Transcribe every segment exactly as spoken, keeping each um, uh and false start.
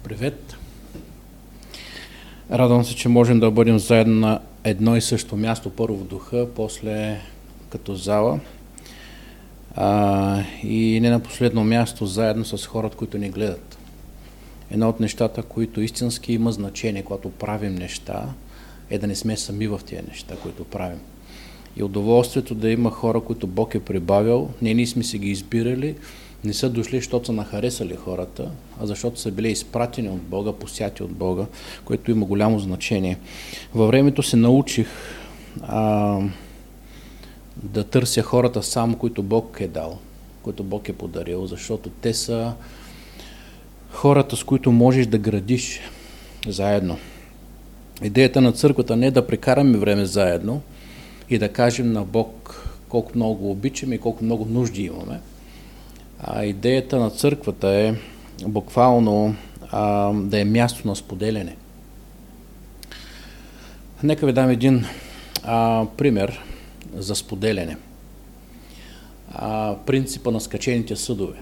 Привет! Радвам се, че можем да бъдем заедно на едно и също място, първо в духа, после като зала а, и не на последно място заедно с хората, които ни гледат. Едно от нещата, които истински има значение, когато правим неща, е да не сме сами в тези неща, които правим. И удоволствието да има хора, които Бог е прибавил, не ние сме си ги избирали, не са дошли, защото са нахаресали хората, а защото са били изпратени от Бога, посяти от Бога, което има голямо значение. Във времето се научих а, да търся хората само, които Бог е дал, които Бог е подарил, защото те са хората, с които можеш да градиш заедно. Идеята на църквата не е да прекараме време заедно и да кажем на Бог колко много го обичаме и колко много нужди имаме. А идеята на църквата е буквално а, да е място на споделяне. Нека ви дам един а, пример за споделяне. А, принципа на скачените съдове.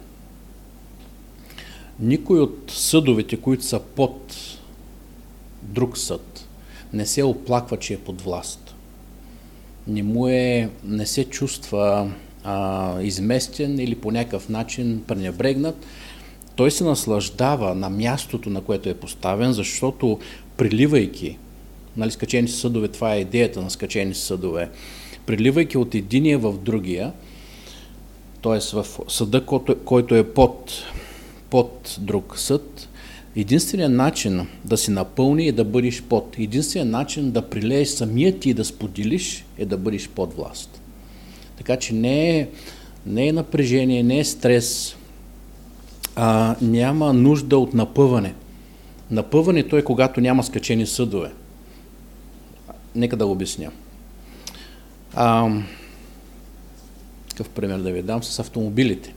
Никой от съдовете, които са под друг съд, не се оплаква, че е под власт. Не му е, не се чувства а, изместен или по някакъв начин пренебрегнат. Той се наслаждава на мястото, на което е поставен, защото приливайки, нали, скачени съдове, това е идеята на скачени съдове, приливайки от единия в другия, т.е. в съда, който, който е под, под друг съд, единственият начин да се напълни е да бъдеш под. Единственият начин да прилееш самия ти и да споделиш е да бъдеш под власт. Така че не е, не е напрежение, не е стрес, а, няма нужда от напъване. Напъването е когато няма скачени съдове. Нека да го обясня. А, какъв пример да ви дам с автомобилите.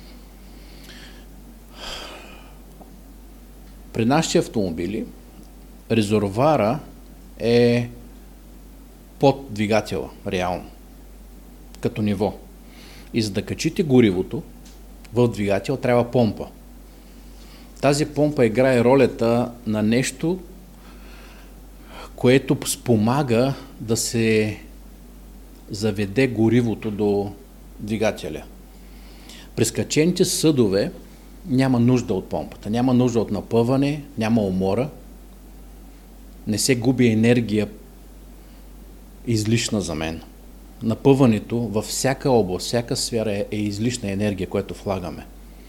При нашите автомобили резервоара е под двигателя, реално, като ниво. И за да качите горивото в двигател, трябва помпа. Тази помпа играе ролята на нещо, което спомага да се заведе горивото до двигателя. При скачените съдове няма нужда от помпата, няма нужда от напъване, няма умора, не се губи енергия излишна за мен. Напъването във всяка област, всяка сфера е, е излишна енергия, която влагаме,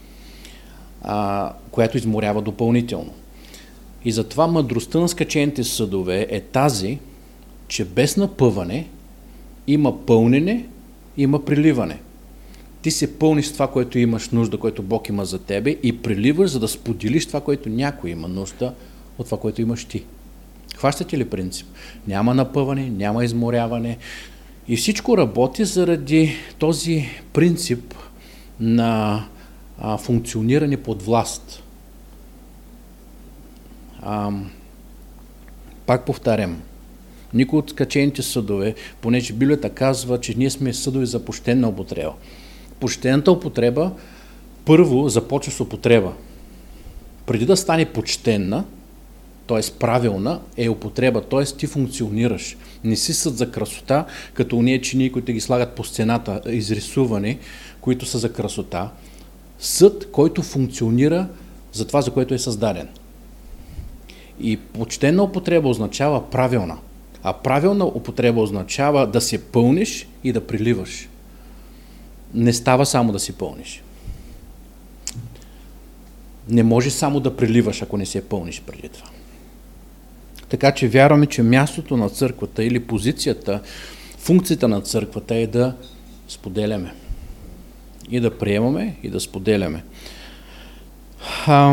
а, която изморява допълнително. И затова мъдростта на скачените съдове е тази, че без напъване има пълнене, има приливане. Ти се пълниш с това, което имаш нужда, което Бог има за тебе, и приливаш, за да споделиш това, което някой има нужда от това, което имаш ти. Хващате ли принцип? Няма напъване, няма изморяване. И всичко работи заради този принцип на а, функциониране под власт. А, пак повтарям, никой от скачените съдове, понеже Библията казва, че ние сме съдове за почтенна употреба. Почтената употреба първо започва с употреба. Преди да стане почтенна, т.е. правилна, е употреба, т.е. ти функционираш. Не си съд за красота, като уния чинии, които ги слагат по стената, изрисувани, които са за красота. Съд, който функционира за това, за което е създаден. И почтенна употреба означава правилна. А правилна употреба означава да се пълниш и да приливаш. Не става само да си пълниш. Не можеш само да приливаш, ако не се пълниш преди това. Така че вярваме, че мястото на църквата или позицията, функцията на църквата е да споделяме. И да приемаме, и да споделяме. А,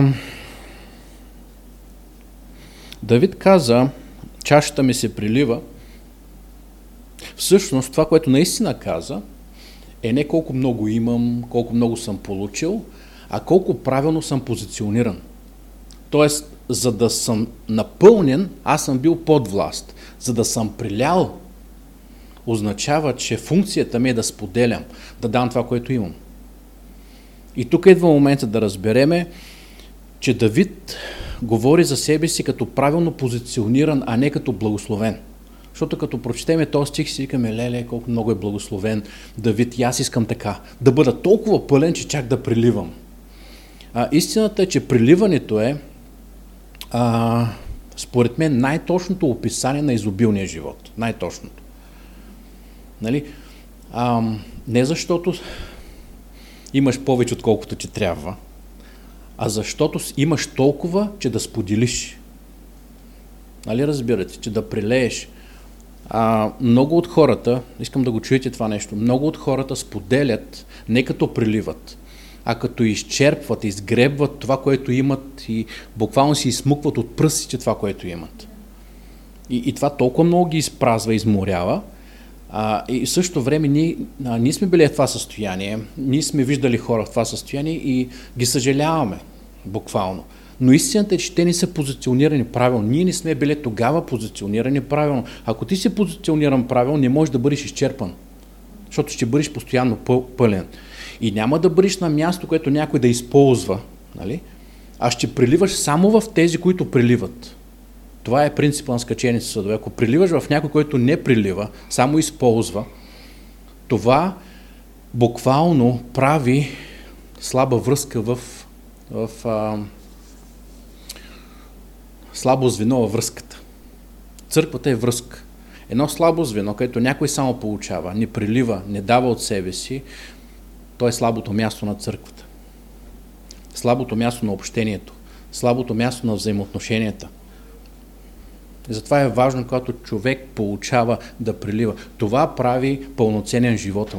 Давид каза, чашата ми се прилива. Всъщност това, което наистина каза, е не колко много имам, колко много съм получил, а колко правилно съм позициониран. Тоест, за да съм напълнен, аз съм бил под власт. За да съм прилял, означава, че функцията ми е да споделям, да дам това, което имам. И тук идва момента да разбереме, че Давид говори за себе си като правилно позициониран, а не като благословен. Защото като прочетеме този стих си викаме, леле, колко много е благословен Давид, и аз искам така, да бъда толкова пълен, че чак да приливам. А, истината е, че приливането е, а, според мен, най-точното описание на изобилния живот. Най-точното. Нали? А, не защото имаш повече, отколкото ти трябва, а защото имаш толкова, че да споделиш. Нали разбирате, че да прилееш. А, много от хората, искам да го чуете това нещо, много от хората споделят не като приливат, а като изчерпват, изгребват това, което имат и буквално си изсмукват от пръстите това, което имат. И, и това толкова много ги изпразва, изморява. А, и в същото време ние, а, ние сме били в това състояние, ние сме виждали хора в това състояние и ги съжаляваме, буквално. Но истината е, че те не са позиционирани правилно. Ние не сме били тогава позиционирани правилно. Ако ти си позициониран правилно, не можеш да бъдеш изчерпан, защото ще бъдеш постоянно пълен. И няма да бъдеш на място, което някой да използва, нали? А ще приливаш само в тези, които приливат. Това е принципът на скачените съдове. Ако приливаш в някой, който не прилива, само използва, това буквално прави слаба връзка в, в а, слабо звено във връзката. Църквата е връзка. Едно слабо звено, където някой само получава, не прилива, не дава от себе си, то е слабото място на църквата. Слабото място на общението. Слабото място на взаимоотношенията. И затова е важно, когато човек получава, да прилива. Това прави пълноценен живота му.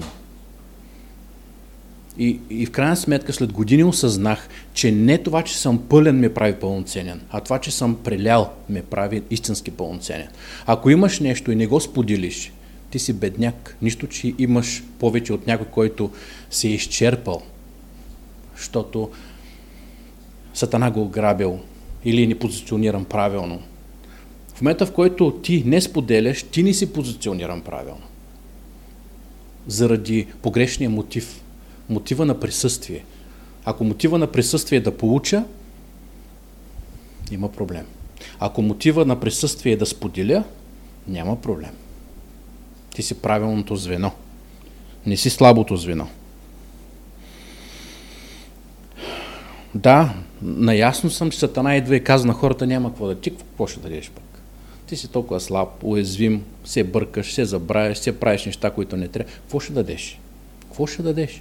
И, и в крайна сметка след години осъзнах, че не това, че съм пълен, ме прави пълноценен, а това, че съм прелял, ме прави истински пълноценен. Ако имаш нещо и не го споделиш, ти си бедняк. Нищо, че имаш повече от някой, който се е изчерпал, защото Сатана го ограбил или е непозициониран правилно. В момента, в който ти не споделяш, ти не си позициониран правилно. Заради погрешния мотив. Мотива на присъствие. Ако мотива на присъствие е да получа, има проблем. Ако мотива на присъствие е да споделя, няма проблем. Ти си правилното звено. Не си слабото звено. Да, наясно съм, че Сатана идва и казва на хората, няма какво да ти, какво ще дадеш пък? Ти си толкова слаб, уязвим, се бъркаш, се забравяш, се правиш неща, които не трябва. Какво ще дадеш? Какво ще дадеш?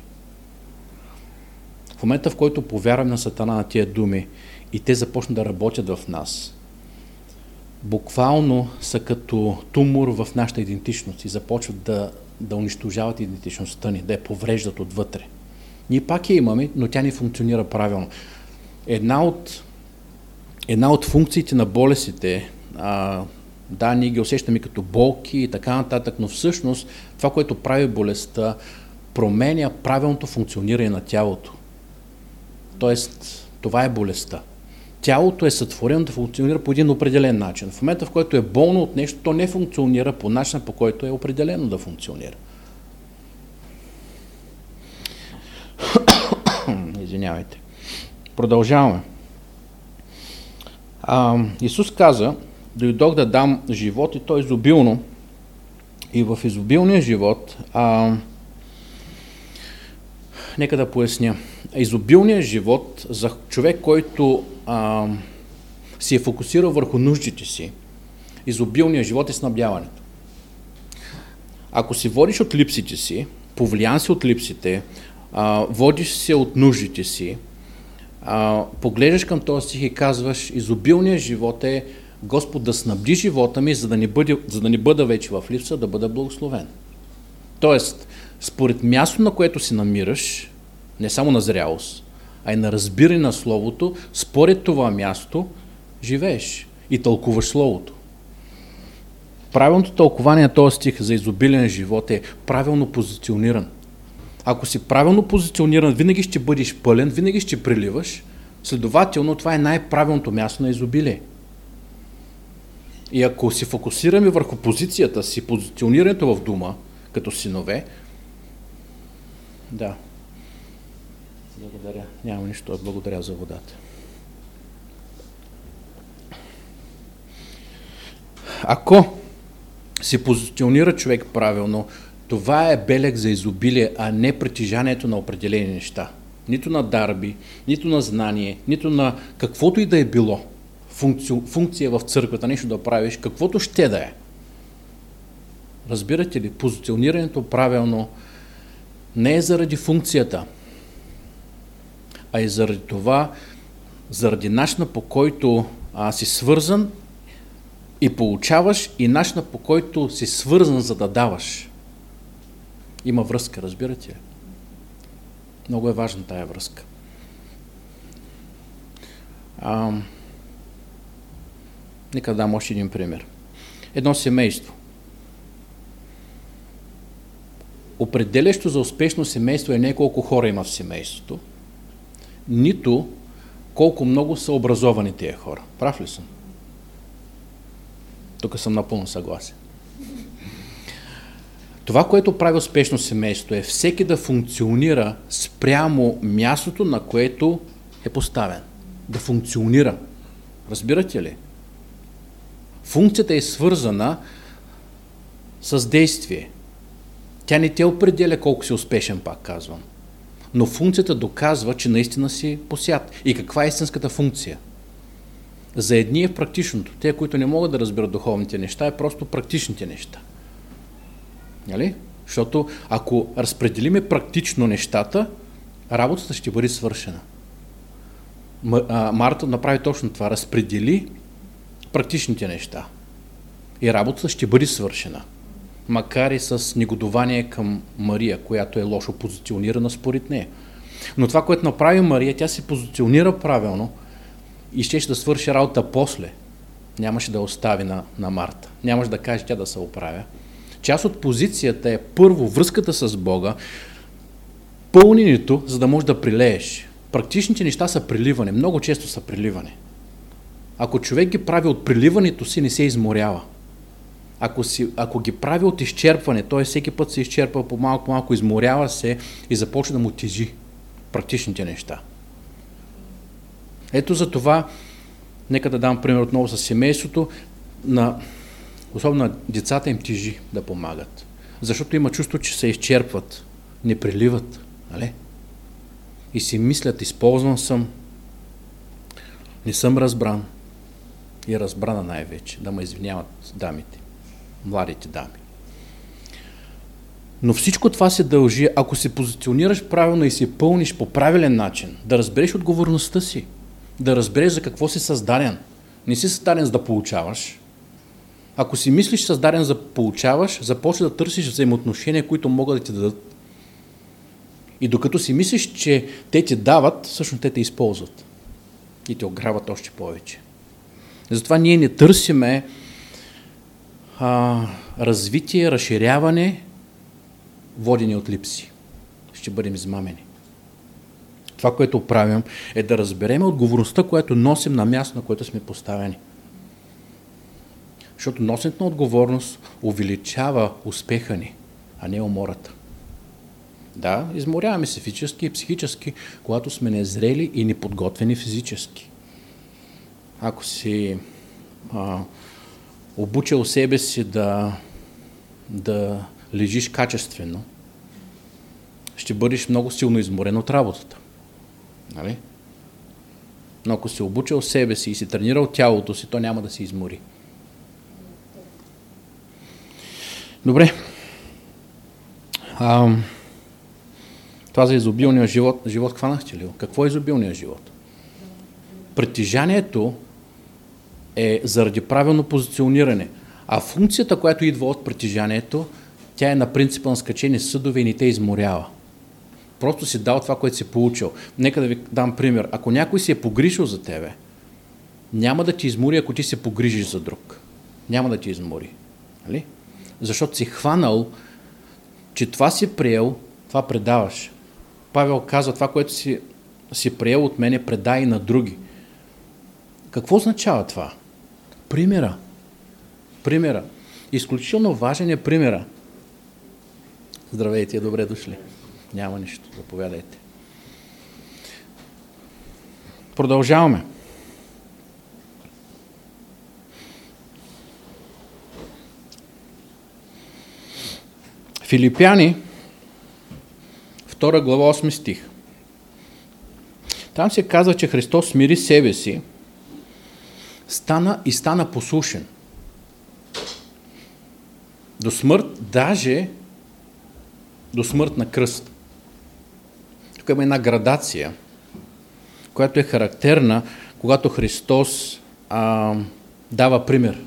В момента, в който повярвам на Сатана на тия думи и те започнат да работят в нас, буквално са като тумор в нашата идентичност и започват да, да унищожават идентичността ни, да я повреждат отвътре. Ние пак я имаме, но тя не функционира правилно. Една от, една от функциите на болестите, а, да, ние ги усещаме като болки и така нататък, но всъщност това, което прави болестта, променя правилното функциониране на тялото. Тоест, това е болестта. Тялото е сътворено да функционира по един определен начин. В момента, в който е болно от нещо, то не функционира по начин, по който е определено да функционира. Извинявайте. Продължаваме. А, Исус каза, дойдох да дам живот и то изобилно. И в изобилния живот, а, нека да поясня, изобилният живот за човек, който а, си е фокусирал върху нуждите си, изобилният живот е снабдяването. Ако си водиш от липсите си, повлиян си от липсите, а, водиш се от нуждите си, а, поглеждаш към този стих и казваш, изобилният живот е Господ да снабди живота ми, за да не бъде, за да не бъда вече в липса, да бъда благословен. Тоест, според място, на което си намираш, не само на зрялост, а и на разбиране на Словото, според това място живееш и тълкуваш Словото. Правилното тълкование на този стих за изобилен живот е правилно позициониран. Ако си правилно позициониран, винаги ще бъдеш пълен, винаги ще приливаш, следователно това е най-правилното място на изобилие. И ако си фокусираме върху позицията си, позиционирането в дома, като синове, да. Благодаря. Няма нищо. Благодаря за водата. ако се позиционира човек правилно, това е белег за изобилие, а не притежанието на определени неща. Нито на дарби, нито на знание, нито на каквото и да е било. Функция, функция в църквата, нещо да правиш, каквото ще да е. Разбирате ли? Позиционирането правилно не е заради функцията, а и заради това, заради начина, по който а, си свързан и получаваш, и начина, по който си свързан, за да даваш. Има връзка, разбирате ли? Много е важна тая връзка. А, нека да дам още един пример. Едно семейство. Определящо за успешно семейство е не колко хора има в семейството, нито колко много са образовани тия хора. Прав ли съм? Тук съм напълно съгласен. Това, което прави успешно семейство, е всеки да функционира спрямо мястото, на което е поставен. Да функционира. Разбирате ли? Функцията е свързана с действие. Тя не те определя колко си успешен, пак казвам. Но функцията доказва, че наистина си посят. И каква е истинската функция? За едни е практичното. Те, които не могат да разберат духовните неща, е просто практичните неща. Нали? Защото ако разпределиме практично нещата, работата ще бъде свършена. Марта направи точно това. Разпредели практичните неща. И работата ще бъде свършена. Макар и с негодование към Мария, която е лошо позиционирана според нея. Но това, което направи Мария, тя се позиционира правилно и щеше да свърши работа после. Нямаше да остави на, на Марта. Нямаше да каже тя да се оправя. Част от позицията е първо връзката с Бога, пълненето, за да можеш да прилееш. Практичните неща са приливане. Много често са приливане. Ако човек ги прави от приливането си, не се изморява. Ако, си, ако ги прави от изчерпване, т.е. всеки път се изчерпва по-малко-малко, изморява се и започва да му тежи практичните неща. Ето за това, нека да дам пример отново с семейството, на, особено на децата им тежи да помагат. Защото има чувство, че се изчерпват, не приливат. Нали? И си мислят, използван съм, не съм разбран и разбрана най-вече, да ме извиняват дамите. Младите дами. Но всичко това се дължи, ако се позиционираш правилно и се пълниш по правилен начин, да разбереш отговорността си, да разбереш за какво си създаден. Не си създаден за да получаваш. Ако си мислиш създаден за да получаваш, започва да търсиш взаимоотношения, които могат да ти дадат. И докато си мислиш, че те ти дават, всъщност те те използват. И те ограбват още повече. Затова ние не търсиме А, развитие, разширяване, водени от липси. Ще бъдем измамени. Това, което правим, е да разберем отговорността, която носим на място, на което сме поставени. Защото носенето на отговорност увеличава успеха ни, а не умората. Да, изморяваме се физически и психически, когато сме незрели и неподготвени физически. Ако си а, обучил себе си да, да лежиш качествено, ще бъдеш много силно изморен от работата. Нали? Но ако си обучил себе си и си тренирал тялото си, то няма да се измори. Добре. А, това за изобилния живот. Живот хванахте ли? Какво е изобилният живот? Притежанието е заради правилно позициониране. А функцията, която идва от притежанието, тя е на принципа на скачени съдове и не те изморява. Просто си дал това, което си получил. Нека да ви дам пример. Ако някой си е погрижил за тебе, няма да ти измори, ако ти се погрижиш за друг. Няма да ти измори. Нали? Защото си хванал, че това си приел, това предаваш. Павел казва, това, което си, си приел от мене, предай и на други. Какво означава това? Примера. Примера. Изключително важен е примера. Здравейте, добре дошли. Няма нищо, заповядайте. Продължаваме. Филипяни, втора глава, осми стих. Там се казва, че Христос смири себе си, стана и стана послушен. До смърт, даже до смърт на кръст. Тук има една градация, която е характерна, когато Христос а, дава пример.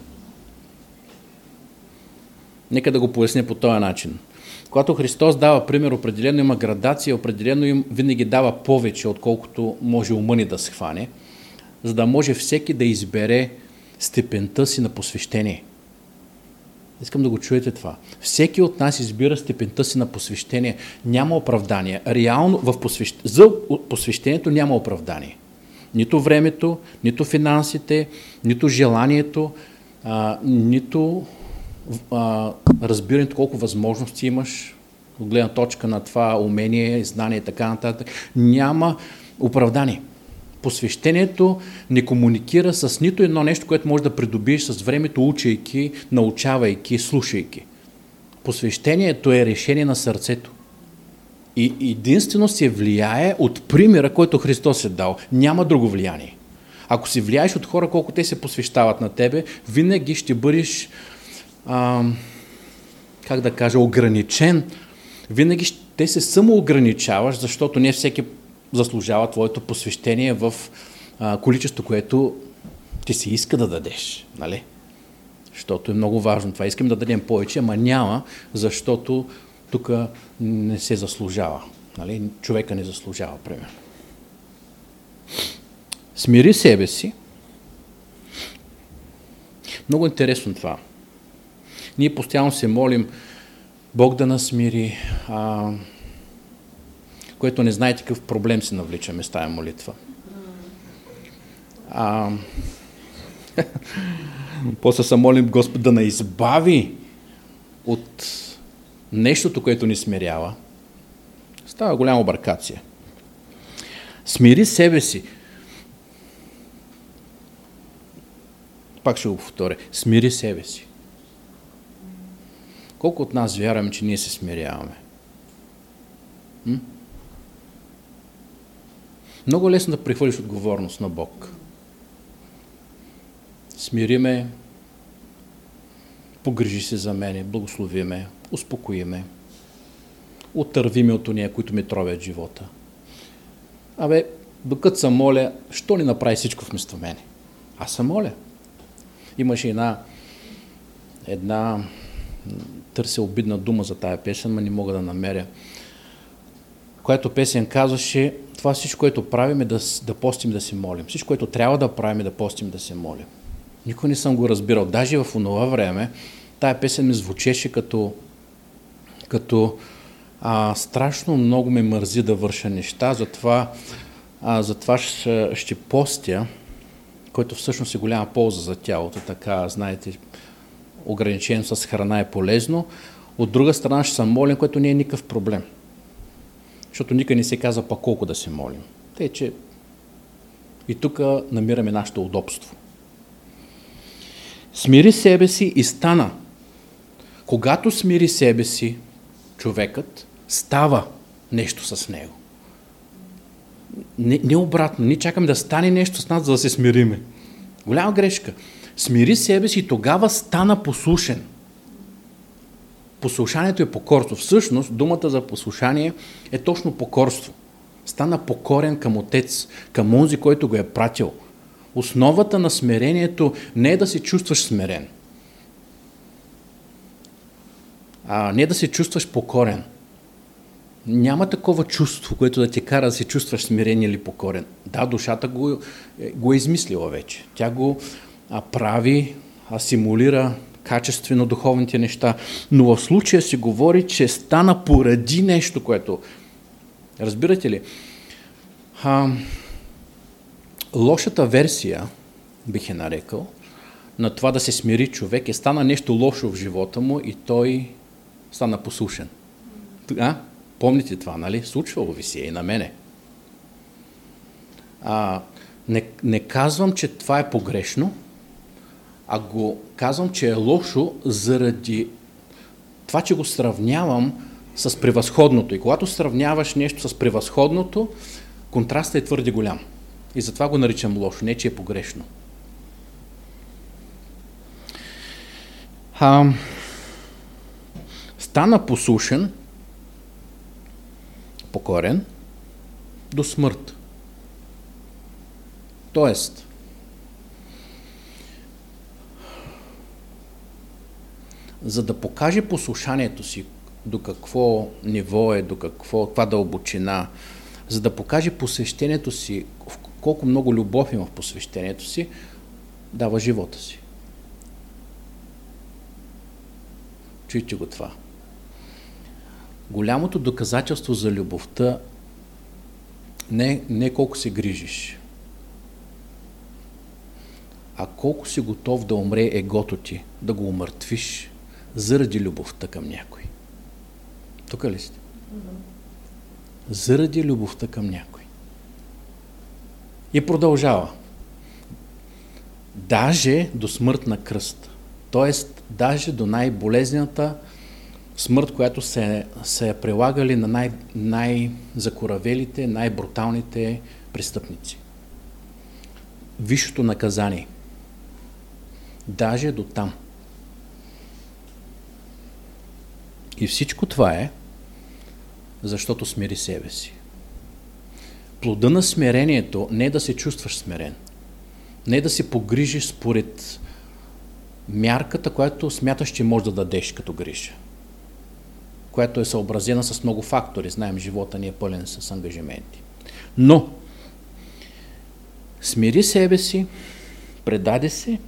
Нека да го поясня по този начин. Когато Христос дава пример, определено има градация, определено им винаги дава повече, отколкото може ума ни да схване, за да може всеки да избере степента си на посвещение. Искам да го чуете това. Всеки от нас избира степента си на посвещение. Няма оправдание. Реално в посвещ... за посвещението няма оправдание. Нито времето, нито финансите, нито желанието, а, нито а, разбирането колко възможности имаш, от гледна точка на това умение, знание и така нататък. Няма оправдание. Посвещението не комуникира с нито едно нещо, което може да придобиеш с времето, учейки, научавайки, слушайки. Посвещението е решение на сърцето. И единствено се влияе от примера, който Христос е дал. Няма друго влияние. Ако си влияеш от хора, колко те се посвещават на тебе, винаги ще бъдеш, а, как да кажа, ограничен. Винаги ще се самоограничаваш, защото не всеки заслужава твоето посвещение в а, количество, което ти си иска да дадеш. Нали? Защото е много важно това. Искам да дадем повече, ама няма, защото тук не се заслужава. Нали? Човека не заслужава, примерно. Смири себе си. Много интересно това. Ние постоянно се молим Бог да нас смири, а, което не знаете какъв проблем се навличаме с тая молитва. А, после се молим Господ да ни избави от нещото, което ни смирява. Става голяма бъркация. Смири себе си. Пак ще го повторя. Смири себе си. Колко от нас вярваме, че ние се смиряваме? М? Много лесно да прехвърлиш отговорност на Бог. Смири ме, погрижи се за мене, благослови ме, успокои ме, отърви ме от ония, които ме тровят живота. Абе, докато се моля, що ни направи всичко вместо мене? Аз се моля. Имаше една, една търся обидна дума за тая песен, но не мога да намеря. Която песен казваше, това всичко, което правим е да, да постим да се молим. Всичко, което трябва да правим е да постим да се молим. Никой не съм го разбирал. Даже в онова време тая песен ми звучеше като, като а, страшно много ме мързи да върша неща, затова, а, затова ще, ще постя, който всъщност е голяма полза за тялото. Така, знаете, ограничено с храна е полезно. От друга страна ще съм молен, което не е никакъв проблем. Защото никъде не се казва пък колко да се молим. Тъй, че и тук намираме нашето удобство. Смири себе си и стана. Когато смири себе си, човекът става нещо с него. Не, не обратно. Ние чакаме да стане нещо с нас, за да се смириме. Голяма грешка. Смири себе си и тогава стана послушен. Послушанието е покорство. Всъщност, думата за послушание е точно покорство. Стана покорен към Отец, към онзи, който го е пратил. Основата на смирението не е да се чувстваш смирен, а не да се чувстваш покорен. Няма такова чувство, което да те кара да се чувстваш смирен или покорен. Да, душата го, го е измислила вече. Тя го а, прави, асимулира качествено духовните неща, но в случая се говори, че стана поради нещо, което... Разбирате ли? А, лошата версия, бих е нарекал, на това да се смири човек е стана нещо лошо в живота му и той стана послушен. А? Помните това, нали? Случвало ви се и на мене. А, не, не казвам, че това е погрешно, а го казвам, че е лошо заради това, че го сравнявам с превъзходното. И когато сравняваш нещо с превъзходното, контрастът е твърде голям. И затова го наричам лошо, не че е погрешно. А, стана послушен, покорен, до смърт. Тоест, за да покаже послушанието си, до какво ниво е, до какво, това дълбочина, за да покаже посвещението си, колко много любов има в посвещението си, дава живота си. Чуйте го това. Голямото доказателство за любовта не, не колко се грижиш, а колко си готов да умре егото ти, да го умъртвиш заради любовта към някой. Тук ли сте? Заради любовта към някой. И продължава. Даже до смърт на кръст. Тоест, даже до най-болезнената смърт, която се, се е прилагали на най- най-закоравелите, най-бруталните престъпници. Висшето наказание. Даже до там. И всичко това е, защото смири себе си. Плода на смирението не е да се чувстваш смирен, не е да се погрижиш според мярката, която смяташ, че можеш да дадеш като грижа, която е съобразена с много фактори. Знаем, живота ни е пълен с ангажименти. Но смири себе си, предаде се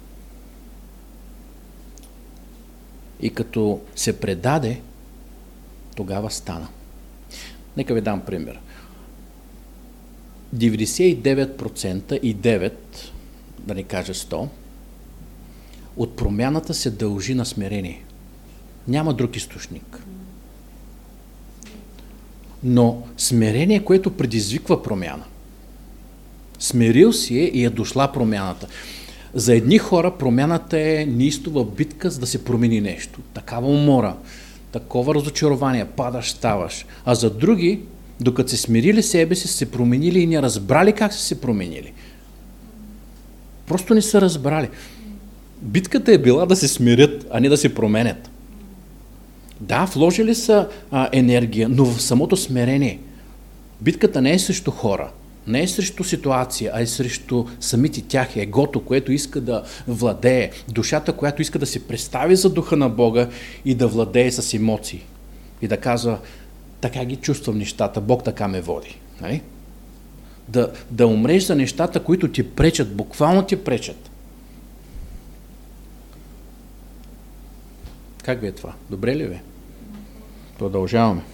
и като се предаде, тогава стана. Нека ви дам пример. деветдесет и девет процента и девет, да не кажа сто, от промяната се дължи на смирение. Няма друг източник. Но смирение, което предизвиква промяна. Смирил си е и е дошла промяната. За едни хора промяната е неистова битка, за да се промени нещо. Такава умора, такова разочарование, падаш, ставаш. А за други, докато се смирили себе си, се променили и не разбрали как са се променили. Просто не са разбрали. Битката е била да се смирят, а не да се променят. Да, вложили са а, енергия, но в самото смирение. Битката не е срещу хора, не е срещу ситуация, а е срещу самите тях, егото, което иска да владее, душата, която иска да се представи за духа на Бога и да владее с емоции. И да казва, така ги чувствам нещата, Бог така ме води. Нали? Да, да умреш за нещата, които ти пречат, буквално ти пречат. Как ви е това? Добре ли ви? Продължаваме.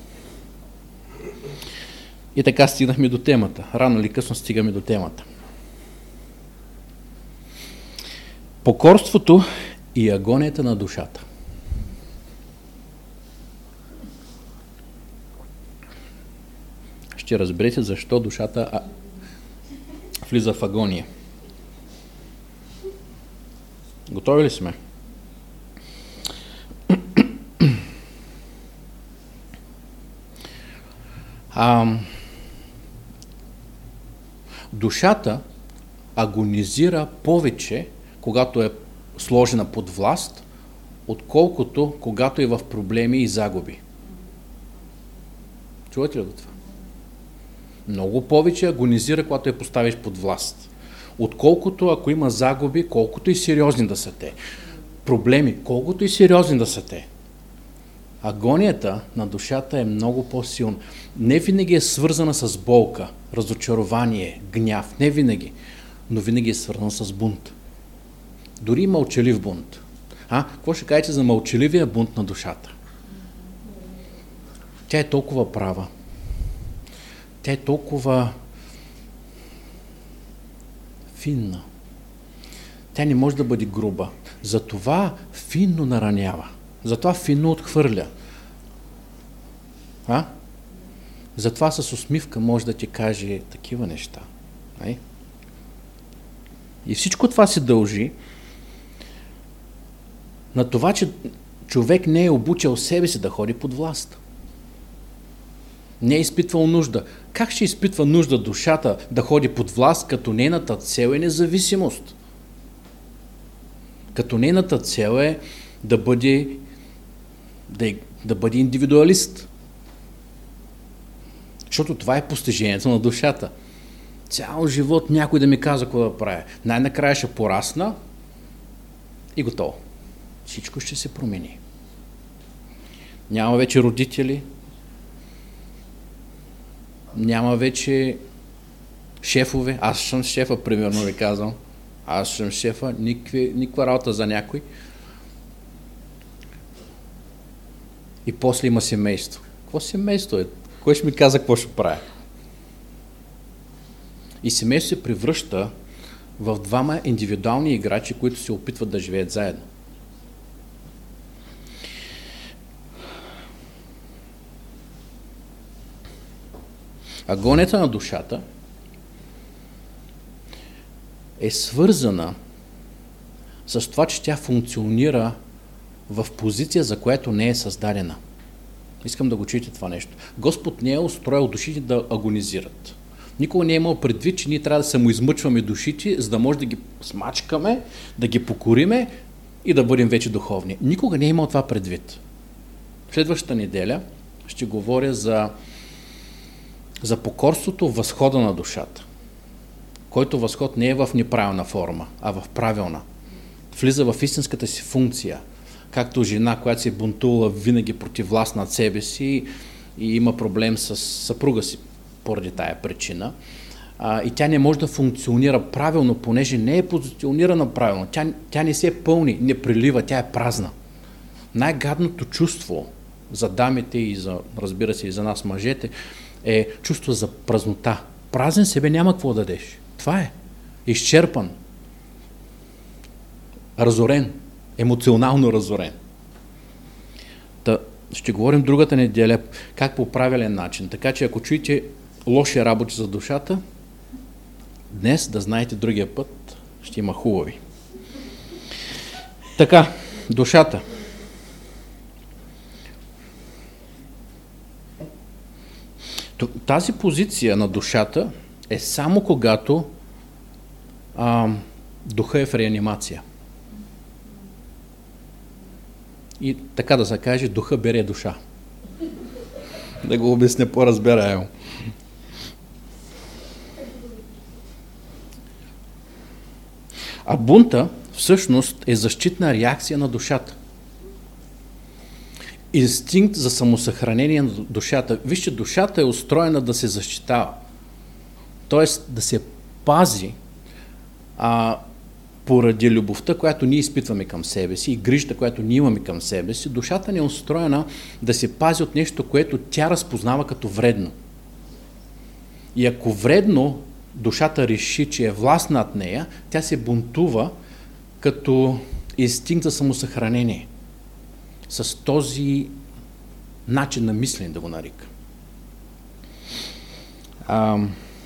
И така стигнахме до темата. Рано или късно стигаме до темата. Покорството и агонията на душата. Ще разберете защо душата а... влиза в агония. Готови ли сме? А, душата агонизира повече, когато е сложена под власт, отколкото когато е в проблеми и загуби. Чувате ли го това? Много повече агонизира, когато я поставиш под власт, отколкото ако има загуби, колкото и сериозни да са те. Проблеми, колкото и сериозни да са те. Агонията на душата е много по-силна. Не винаги е свързана с болка, разочарование, гняв. Не винаги. Но винаги е свързана с бунт. Дори мълчалив бунт. А? Какво ще кажете за мълчаливия бунт на душата? Тя е толкова права. Тя е толкова финна. Тя не може да бъде груба. Затова финно наранява. Затова финно отхвърля. А? Затова с усмивка може да ти каже такива неща. Ай? И всичко това се дължи на това, че човек не е обучил себе си да ходи под власт. Не е изпитвал нужда. Как ще изпитва нужда душата да ходи под власт, като нейната цел е независимост? Като нейната цел е да бъде, да, да бъде индивидуалист. Защото това е постижението на душата. Цял живот някой да ми каза какво да правя. Най-накрая ще порасна и готово. Всичко ще се промени. Няма вече родители, няма вече шефове. Аз съм шефа, примерно ви казвам. Аз съм шефа, никаква, никаква работа за някой. И после има семейство. Какво семейство е? Кой ще ми каза какво ще правя? И семейство се превръща в двама индивидуални играчи, които се опитват да живеят заедно. Агонията на душата е свързана с това, че тя функционира в позиция, за която не е създадена. Искам да го чуете това нещо. Господ не е устроил душите да агонизират. Никога не е имал предвид, че ние трябва да самоизмъчваме душите, за да може да ги смачкаме, да ги покориме и да бъдем вече духовни. Никога не е имал това предвид. В следващата неделя ще говоря за, за покорството, възхода на душата, който възход не е в неправилна форма, а в правилна. Влиза в истинската си функция, както жена, която се е бунтувала винаги против власт над себе си и има проблем с съпруга си поради тая причина. А, и тя не може да функционира правилно, понеже не е позиционирана правилно. Тя, тя не се пълни, не прилива, тя е празна. Най-гадното чувство за дамите и за, разбира се, и за нас мъжете е чувство за празнота. Празен себе няма какво да дадеш. Това е. Изчерпан. Разорен. Емоционално разорен. Та, ще говорим другата неделя как по правилен начин. Така че ако чуете лоши работи за душата, днес да знаете другия път ще има хубави. Така, душата. Тази позиция на душата е само когато а, духа е в реанимация. И така да се каже, духа бере душа. Да го обясня по-разбираемо. А бунта всъщност е защитна реакция на душата. Инстинкт за самосъхранение на душата. Вижте, душата е устроена да се защитава. Тоест да се пази а, поради любовта, която ние изпитваме към себе си и грижата, която ние имаме към себе си. Душата не е устроена да се пази от нещо, което тя разпознава като вредно. И ако вредно душата реши, че е власт над нея, тя се бунтува като инстинкт за самосъхранение. С този начин на мислене, да го нарека. А,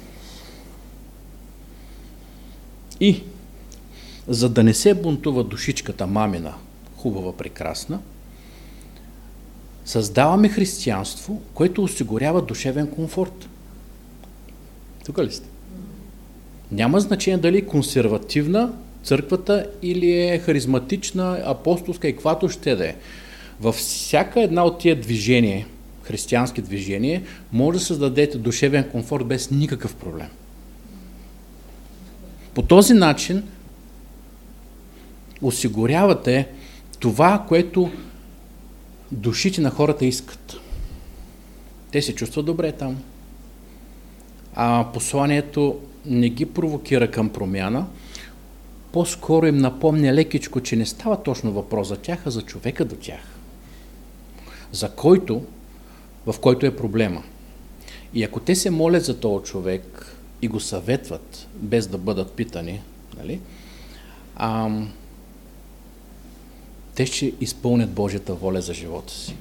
и за да не се бунтува душичката мамина, хубава, прекрасна, създаваме християнство, което осигурява душевен комфорт. Тук ли сте? Няма значение дали е консервативна църквата или е харизматична, апостолска и каквато ще да е. Във всяка една от тия движения, християнски движения, може да създадете душевен комфорт без никакъв проблем. По този начин осигурявате това, което душите на хората искат. Те се чувстват добре там. А посланието не ги провокира към промяна, по-скоро им напомня лекичко, че не става точно въпрос за тях, а за човека до тях. За който, в който е проблема. И ако те се молят за този човек и го съветват, без да бъдат питани, нали, а, те ще изпълнят Божията воля за живота си.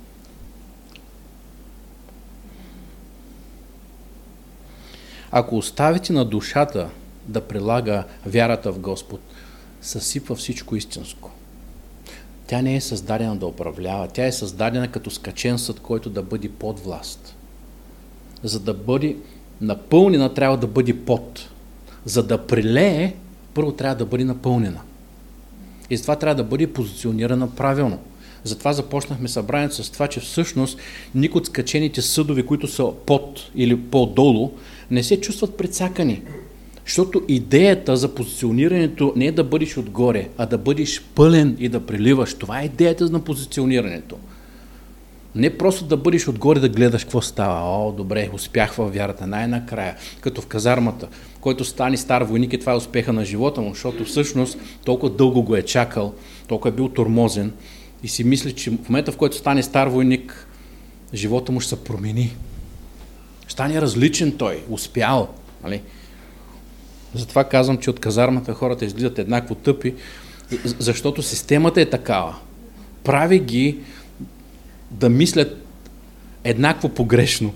Ако оставите на душата да прилага вярата в Господ, съсипва всичко истинско. Тя не е създадена да управлява. Тя е създадена като скачен съд, който да бъде под власт. За да бъде напълнена, трябва да бъде под. За да прилее, първо трябва да бъде напълнена. И затова трябва да бъде позиционирана правилно. Затова започнахме събранието с това, че всъщност никой от скачените съдове, които са под или по-долу, не се чувстват прецакани. Защото идеята за позиционирането не е да бъдеш отгоре, а да бъдеш пълен и да приливаш. Това е идеята на позиционирането. Не просто да бъдеш отгоре да гледаш какво става. О, добре, успях във вярата най-накрая. Като в казармата, който стане стар войник и това е успеха на живота му, защото всъщност толкова дълго го е чакал, толкова е бил тормозен и си мисли, че в момента, в който стане стар войник, живота му ще се промени. Стане различен той, успял. Нали? Затова казвам, че от казармата хората изглеждат еднакво тъпи, защото системата е такава. Прави ги да мислят еднакво погрешно.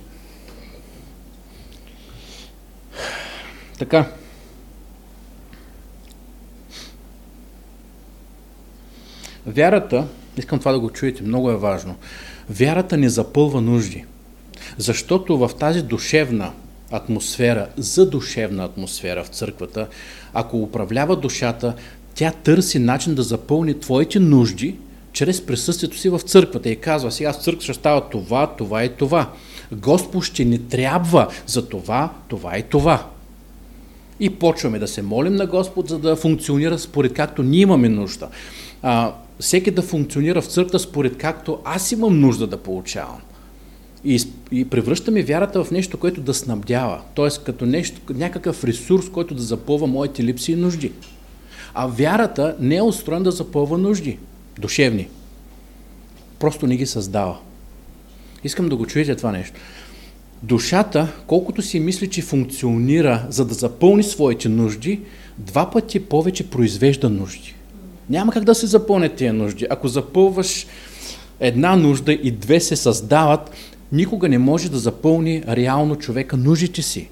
Така. Вярата, искам това да го чуете, много е важно. Вярата не запълва нужди. Защото в тази душевна атмосфера, задушевна атмосфера в църквата, ако управлява душата, тя търси начин да запълни твоите нужди чрез присъствието си в църквата и казва, сега в църква ще става това, това и това. Господ ще ни трябва за това, това и това. И почваме да се молим на Господ, за да функционира според както ние имаме нужда. А, всеки да функционира в църква според както аз имам нужда да получавам. И, и превръщаме вярата в нещо, което да снабдява. Т.е. като нещо, някакъв ресурс, който да запълва моите липси и нужди. А вярата не е устроена да запълва нужди. Душевни. Просто не ги създава. Искам да го чуете това нещо. Душата, колкото си мисли, че функционира, за да запълни своите нужди, два пъти повече произвежда нужди. Няма как да се запълнят тия нужди. Ако запълваш една нужда и две се създават, никога не може да запълни реално човека нуждите си.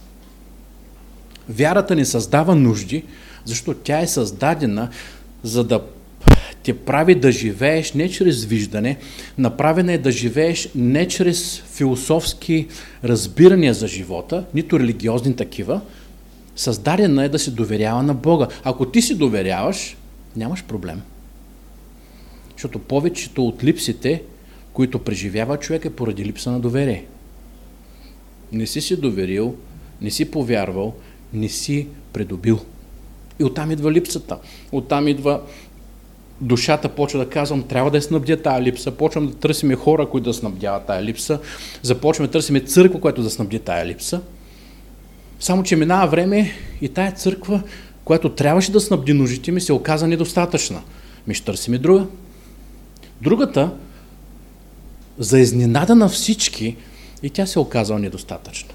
Вярата не създава нужди, защото тя е създадена, за да те прави да живееш не чрез виждане, направена е да живееш не чрез философски разбирания за живота, нито религиозни такива, създадена е да се доверява на Бога. Ако ти си доверяваш, нямаш проблем. Защото повечето от липсите, които преживява човек, е поради липса на доверие. Не си си доверил, не си повярвал, не си придобил. И оттам идва липсата. Оттам идва душата, почва да казвам, трябва да я снабдя тая липса, почвам да търсиме хора, които да снабдяват тая липса, започваме да търсиме църква, която да снабди тая липса. Само че минава време и тая църква, която трябваше да снабди нуждите ми, се оказа недостатъчна. Ми ще търсиме друга. Другата, за изненада на всички, и тя се оказала недостатъчна.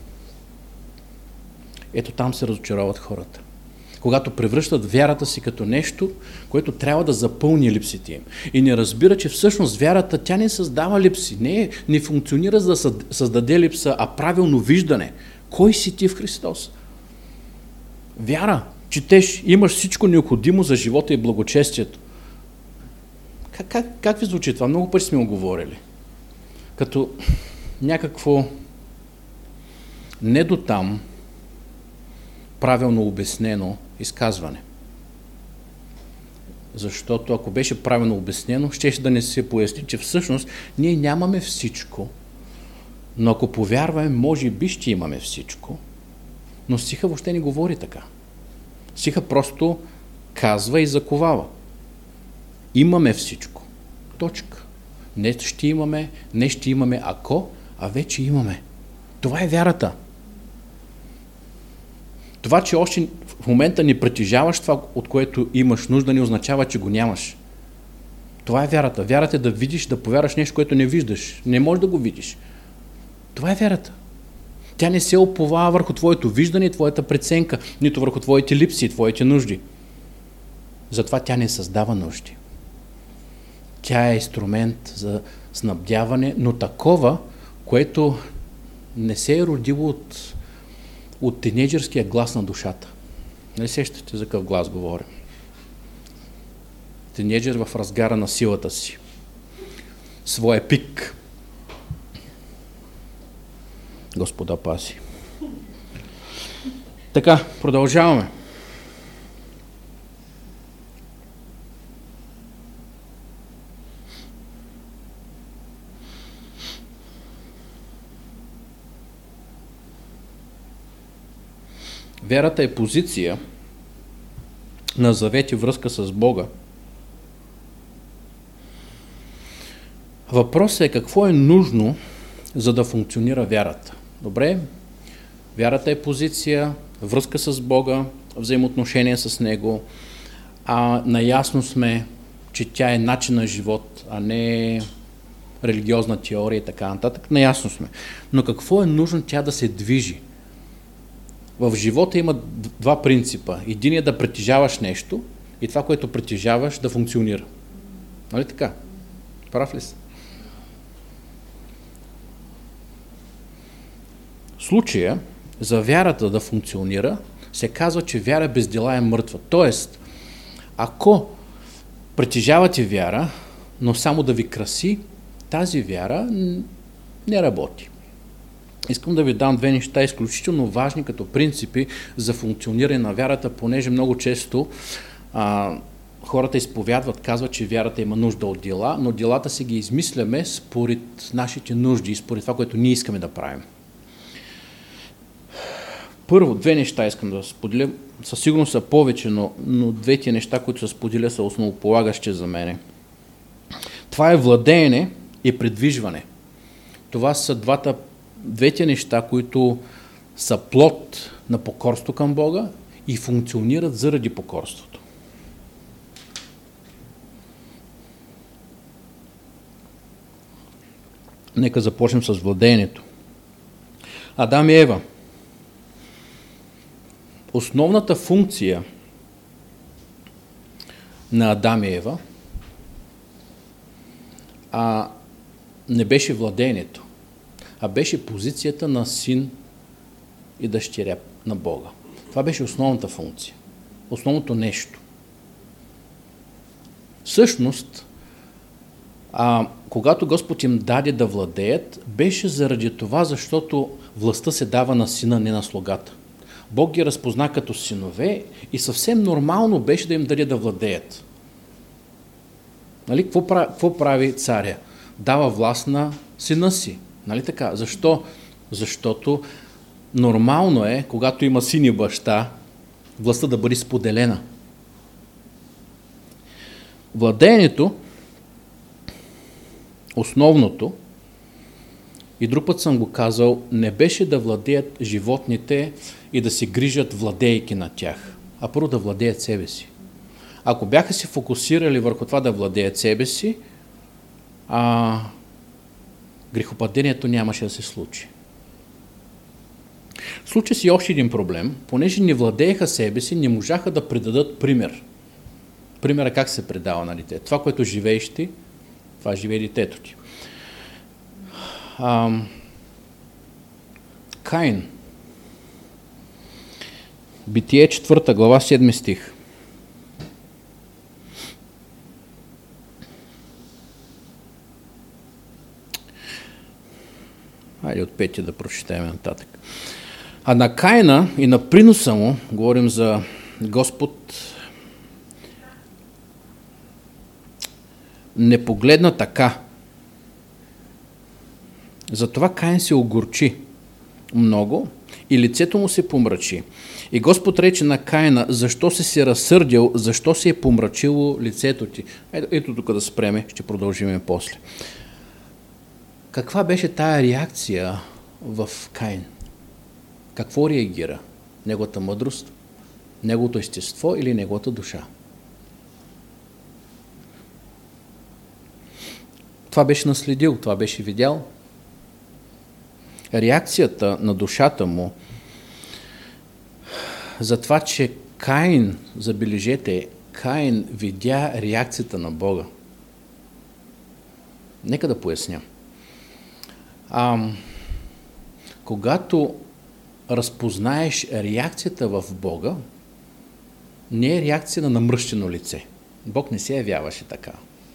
Ето там се разочароват хората. Когато превръщат вярата си като нещо, което трябва да запълни липсите им. И не разбира, че всъщност вярата, тя не създава липси, не, не функционира за да създаде липса, а правилно виждане. Кой си ти в Христос? Вяра, четеш, имаш всичко необходимо за живота и благочестието. Как, как, как ви звучи това? Много пъти сме го говорили. Като някакво не до там правилно обяснено изказване. Защото ако беше правилно обяснено, щеше да не се поясни, че всъщност ние нямаме всичко, но ако повярваме, може би ще имаме всичко, но стиха въобще не говори така. Стиха просто казва и заковава. Имаме всичко. Точка. Не ще имаме, не ще имаме ако, а вече имаме. Това е вярата. Това, че още в момента не притежаваш това, от което имаш нужда, не означава, че го нямаш. Това е вярата. Вярата е да видиш, да повярваш нещо, което не виждаш. Не можеш да го видиш. Това е вярата. Тя не се оповава върху твоето виждане и твоята преценка, нито върху твоите липси и твоите нужди. Затова тя не създава нужди. Тя е инструмент за снабдяване, но такова, което не се е родило от, от тинейджърския глас на душата. Не сещате за какъв глас говоря. тинейджър в разгара на силата си. Своя пик. Господа паси. Така, продължаваме. Вярата е позиция на завет и връзка с Бога. Въпросът е какво е нужно, за да функционира вярата. Добре? Вярата е позиция, връзка с Бога, взаимоотношения с Него, а наясно сме, че тя е начин на живот, а не религиозна теория и така нататък. Наясно сме. Но какво е нужно тя да се движи? В живота има два принципа. Един е да притежаваш нещо и това, което притежаваш, да функционира. Нали така? Прав ли си? В случая, за вярата да функционира, се казва, че вяра без дела е мъртва. Тоест, ако притежавате вяра, но само да ви краси, тази вяра не работи. Искам да ви дам две неща изключително важни като принципи за функциониране на вярата, понеже много често а, хората изповядват, казват, че вярата има нужда от дела, но делата си ги измисляме според нашите нужди и според това, което ние искаме да правим. Първо, две неща искам да споделя. Със сигурност са повече, но, но двете неща, които се споделя, са основополагащи за мене. Това е владеене и предвижване. Това са двата, двете неща, които са плод на покорство към Бога и функционират заради покорството. Нека започнем с владеенето. Адам и Ева. Основната функция на Адам и Ева а, не беше владеенето, а беше позицията на син и дъщеря на Бога. Това беше основната функция, основното нещо. Всъщност, а, когато Господ им даде да владеят, беше заради това, защото властта се дава на сина, не на слугата. Бог ги разпозна като синове и съвсем нормално беше да им даде да владеят. Нали? Какво прави, какво прави царя? Дава власт на сина си. Нали така? Защо? Защото нормално е, когато има син и баща, властта да бъде споделена. Владеенето, основното, и друг път съм го казал, не беше да владеят животните и да се грижат владейки на тях, а първо да владеят себе си. Ако бяха се фокусирали върху това да владеят себе си, а, грехопадението нямаше да се случи. Случи си още един проблем, понеже не владееха себе си, не можаха да предадат пример. Примера как се предава на дете. Това, което живееш ти, това живее детето ти. А, Каин. Битие четвърта глава, седми стих. Хайде от пети да прочетем нататък. А на Каина и на приноса му, говорим за Господ, не погледна така. Затова Каин се огорчи много и лицето му се помрачи. И Господ рече на Каина, защо си се разсърдил, защо се е помрачило лицето ти. Ето, ето тук да спреме, ще продължим после. Каква беше тая реакция в Каин? Какво реагира? Неговата мъдрост, неговото естество или неговата душа? Това беше наследил, това беше видял. Реакцията на душата му за това, че Каин, забележете, Каин видя реакцията на Бога. Нека да поясня. А, когато разпознаеш реакцията в Бога, не е реакция на намръщено лице. Бог не се явяваше така.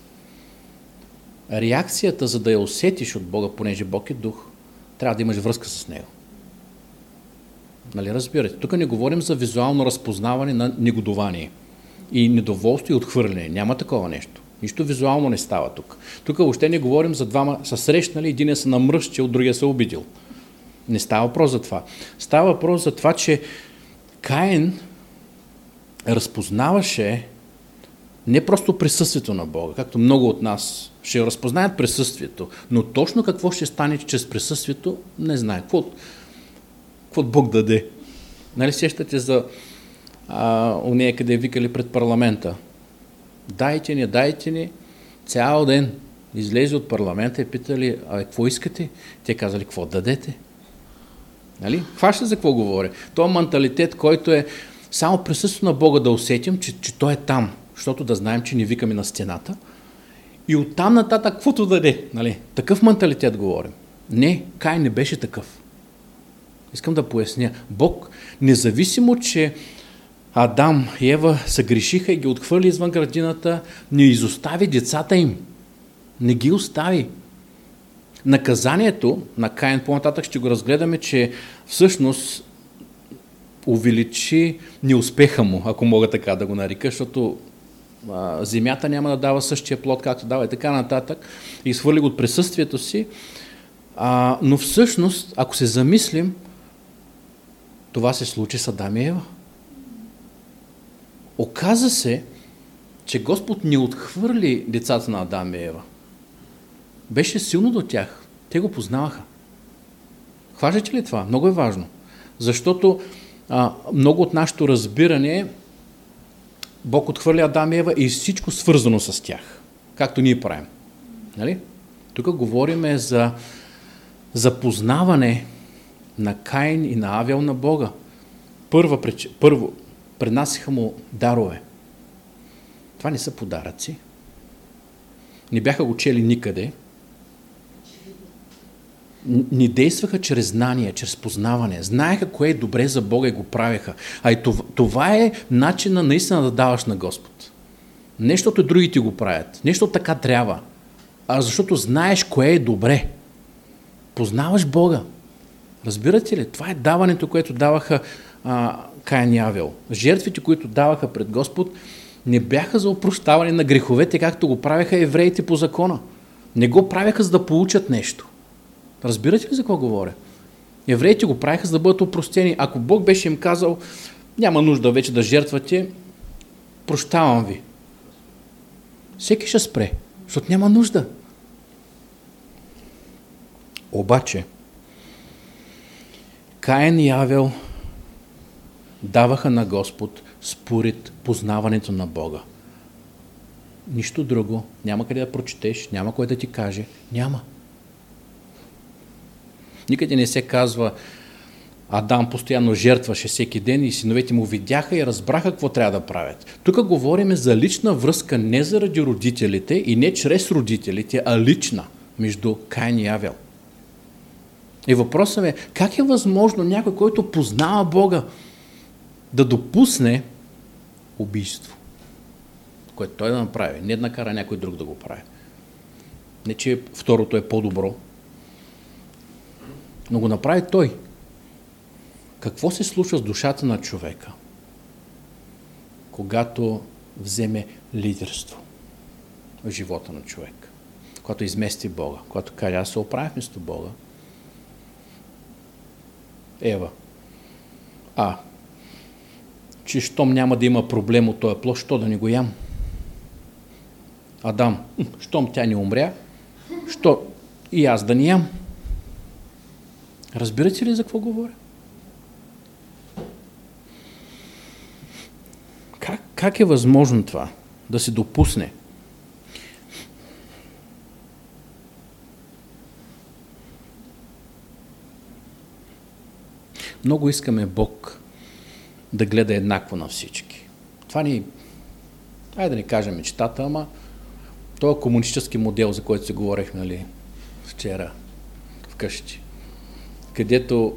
Реакцията, за да я усетиш от Бога, понеже Бог е дух, трябва да имаш връзка с Него. Нали разбирате? Тук не говорим за визуално разпознаване на негодование и недоволство и отхвърляне. Няма такова нещо. Нищо визуално не става тук. Тук въобще не говорим за двама са срещнали, един е се намръщил, другия се обидил. Не става въпрос за това. Става въпрос за това, че Каин разпознаваше не просто присъствието на Бога, както много от нас ще разпознаят присъствието, но точно какво ще стане чрез присъствието, не знае. Какво, какво Бог даде? Нали сещате за а, уния, къде викали пред парламента? Дайте ни, дайте ни, цял ден излезе от парламента и питали, а какво искате? Те казали, какво дадете? Нали? Хваща за какво говоря? Това менталитет, който е само присъствието на Бога да усетим, че, че Той е там, защото да знаем, че ни викаме на стената и оттам нататък каквото даде. Нали? Такъв менталитет говорим. Не, Кай не беше такъв. Искам да поясня. Бог, независимо, че Адам и Ева се грешиха и ги отхвърли извън градината, не изостави децата им. Не ги остави. Наказанието на Каин, по-нататък ще го разгледаме, че всъщност увеличи неуспеха му, ако мога така да го нарека, защото а, земята няма да дава същия плод, както дава и така нататък, и изхвърли го от присъствието си, а, но всъщност, ако се замислим, това се случи с Адам и Ева. Оказа се, че Господ не отхвърли децата на Адам и Ева. Беше силно до тях. Те го познаваха. Хващате ли това? Много е важно. Защото а, много от нашето разбиране Бог отхвърля Адам и Ева и всичко свързано с тях. Както ние правим. Нали? Тук говорим за запознаване на Каин и на Авел на Бога. Първо, първо пренасиха му дарове. Това не са подаръци. Не бяха го чели никъде. Не действаха чрез знание, чрез познаване. Знаеха кое е добре за Бога и го правеха. А и това, това е начинът наистина да даваш на Господ. Не защото другите го правят. Не защото така трябва. А защото знаеш кое е добре. Познаваш Бога. Разбирате ли? Това е даването, което даваха а, Каин и Авел. Жертвите, които даваха пред Господ, не бяха за опрощаване на греховете, както го правеха евреите по закона. Не го правеха, за да получат нещо. Разбирате ли за какво говоря? Евреите го правеха, за да бъдат опростени. Ако Бог беше им казал, няма нужда вече да жертвате, прощавам ви. Всеки ще спре, защото няма нужда. Обаче, Каин и Авел даваха на Господ според познаването на Бога. Нищо друго. Няма къде да прочетеш, няма кой да ти каже. Няма. Никъде не се казва, Адам постоянно жертваше всеки ден и синовете му видяха и разбраха какво трябва да правят. Тук говорим за лична връзка не заради родителите и не чрез родителите, а лична между Каин и Авел. И въпросът е, как е възможно някой, който познава Бога, да допусне убийство, което той да направи, не да накара някой друг да го прави. Не, че второто е по-добро, но го направи той. Какво се случва с душата на човека, когато вземе лидерство в живота на човек, когато измести Бога, когато каже, аз се оправя вместо Бога? Ева, а, че щом няма да има проблем от този плод, що да не го ям? Адам, щом тя не умря, що и аз да не ям? Разбирате ли за какво говоря? Как, как е възможно това да се допусне? Много искаме Бог да гледа еднакво на всички. Това ни, айде да не кажем мечтата, ама този комунистически модел, за който се говорихме, нали, вчера вкъщи, където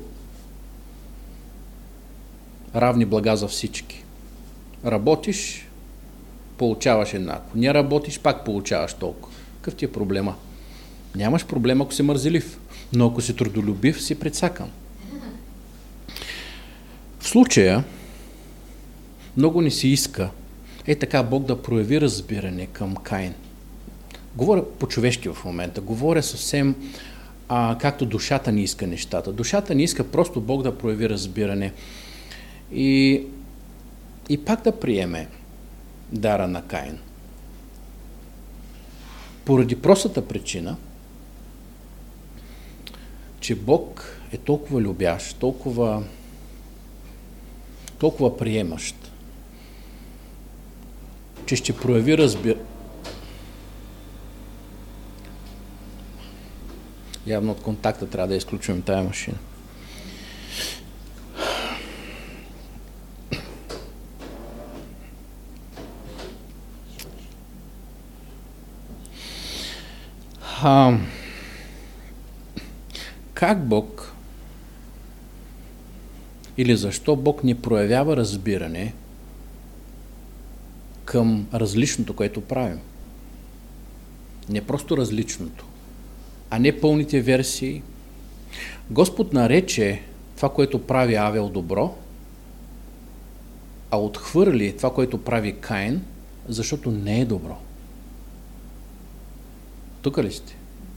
равни блага за всички. Работиш, получаваш еднакво. Не работиш, пак получаваш толкова. Какъв ти е проблема? Нямаш проблем, ако си мързелив, но ако си трудолюбив, си прецакан. В случая, много ни се иска е така Бог да прояви разбиране към Каин. Говоря по-човешки в момента, говоря съвсем а, както душата ни иска нещата. Душата ни иска просто Бог да прояви разбиране и, и пак да приеме дара на Каин. Поради простата причина, че Бог е толкова любящ, толкова, толкова приемащ, че ще прояви разбиране. Явно от контакта трябва да изключваме тая машина. А, как Бог или защо Бог ни проявява разбиране към различното, което правим? Не просто различното, а не пълните версии. Господ нарече това, което прави Авел, добро, а отхвърли това, което прави Каин, защото не е добро. Тук ли сте?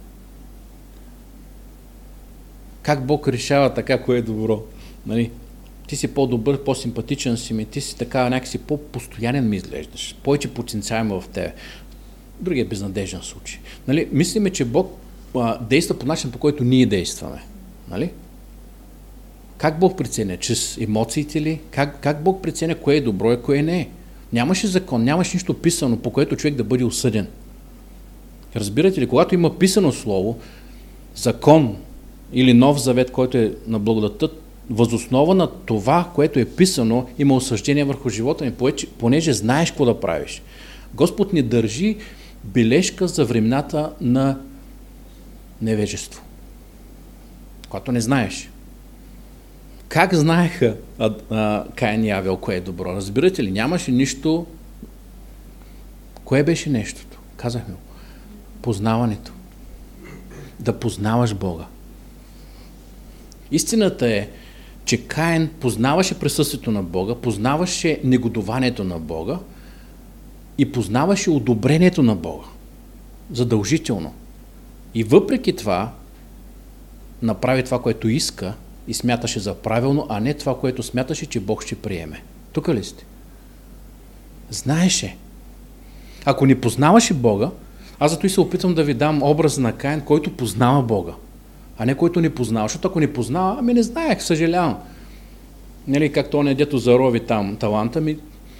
Как Бог решава така, кое е добро? Нали? Ти си по-добър, по-симпатичен си ми, ти си така някакси по-постоянен ми изглеждаш, повече потенциал има в тебе. Другия безнадежен случай. Нали? Мислиме, че Бог а, действа по начин, по който ние действаме. Нали? Как Бог преценя? Чрез емоциите ли? Как, как Бог преценя кое е добро и кое не е? Нямаше закон, нямаше нищо писано, по което човек да бъде осъден. Разбирате ли, когато има писано слово, закон или нов завет, който е на благодатта, възоснова на това, което е писано, има осъждение върху живота ми, понеже знаеш какво да правиш. Господ ни държи бележка за времената на невежество. Когато не знаеш. Как знаеха а, а, Каин и Авел кое е добро? Разбирате ли, нямаше нищо. Кое беше нещото? Казахме го. Познаването. Да познаваш Бога. Истината е, че Каин познаваше присъствието на Бога, познаваше негодованието на Бога и познаваше одобрението на Бога. Задължително. И въпреки това направи това, което иска и смяташе за правилно, а не това, което смяташе, че Бог ще приеме. Тук ли сте? Знаеше. Ако не познаваше Бога, аз зато и се опитвам да ви дам образ на Каин, който познава Бога, а не който не познава. Защото ако не познава, ами не знаех, съжалявам. Нали, както он е дето зарови там таланта ми,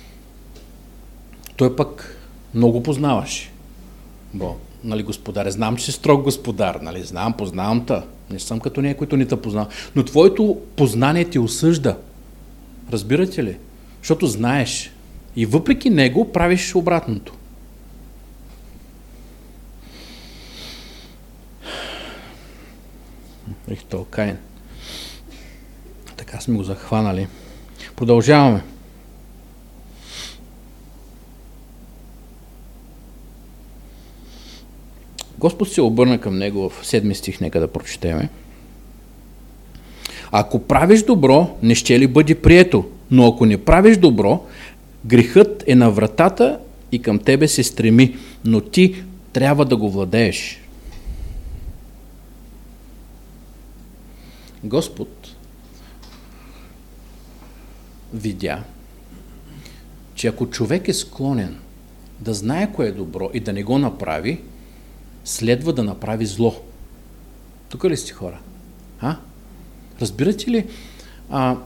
той пък много познаваше. Бо, нали, господаре, знам, че си строг господар, нали, знам, познавам та. Не съм като нея, който не те познава. Но твоето познание ти осъжда. Разбирате ли? Защото знаеш. И въпреки него правиш обратното. Ех, то Каин. Така сме го захванали. Продължаваме. Господ се обърна към него в седми стих, нека да прочетеме. Ако правиш добро, не ще ли бъде прието, но ако не правиш добро, грехът е на вратата и към тебе се стреми, но ти трябва да го владееш. Господ видя, че ако човек е склонен да знае кое е добро и да не го направи, следва да направи зло. Тук ли сте, хора? А? Разбирате ли? А,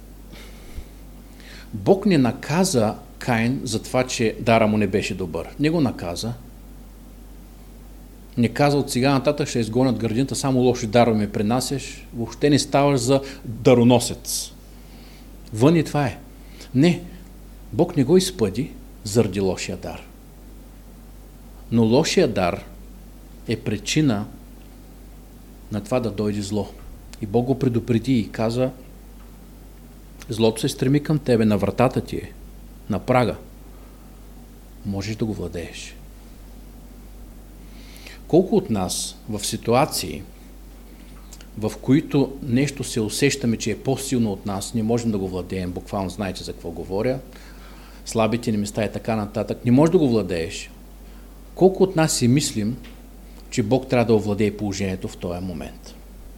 Бог не наказа Каин за това, че дара му не беше добър. Не го наказа. Не каза от сега нататък ще изгонят градината, само лоши дарове ми принасяш. Въобще не ставаш за дароносец. Вън и това е. Не. Бог не го изпъди заради лошия дар. Но лошия дар е причина на това да дойде зло. И Бог го предупреди и каза, злото се стреми към тебе, на вратата ти е, на прага. можеш да го владееш. Колко от нас в ситуации, в които нещо се усещаме, че е по-силно от нас, не можем да го владеем, буквално знаете за какво говоря, слабите ни места и така нататък, не можеш да го владееш. Колко от нас си мислим, че Бог трябва да овладее положението в този момент?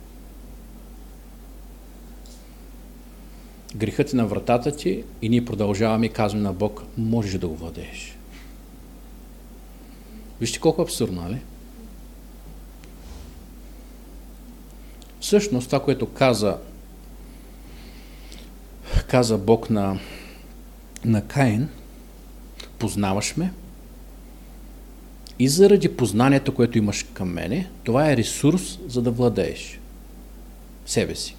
Грехът е на вратата ти и ние продължаваме и казваме на Бог, можеш да го владееш. Вижте колко абсурдно, нали? Всъщност това, което каза, каза Бог на, на Каин, познаваш ме и заради познанието, което имаш към мене, това е ресурс, за да владееш себе си.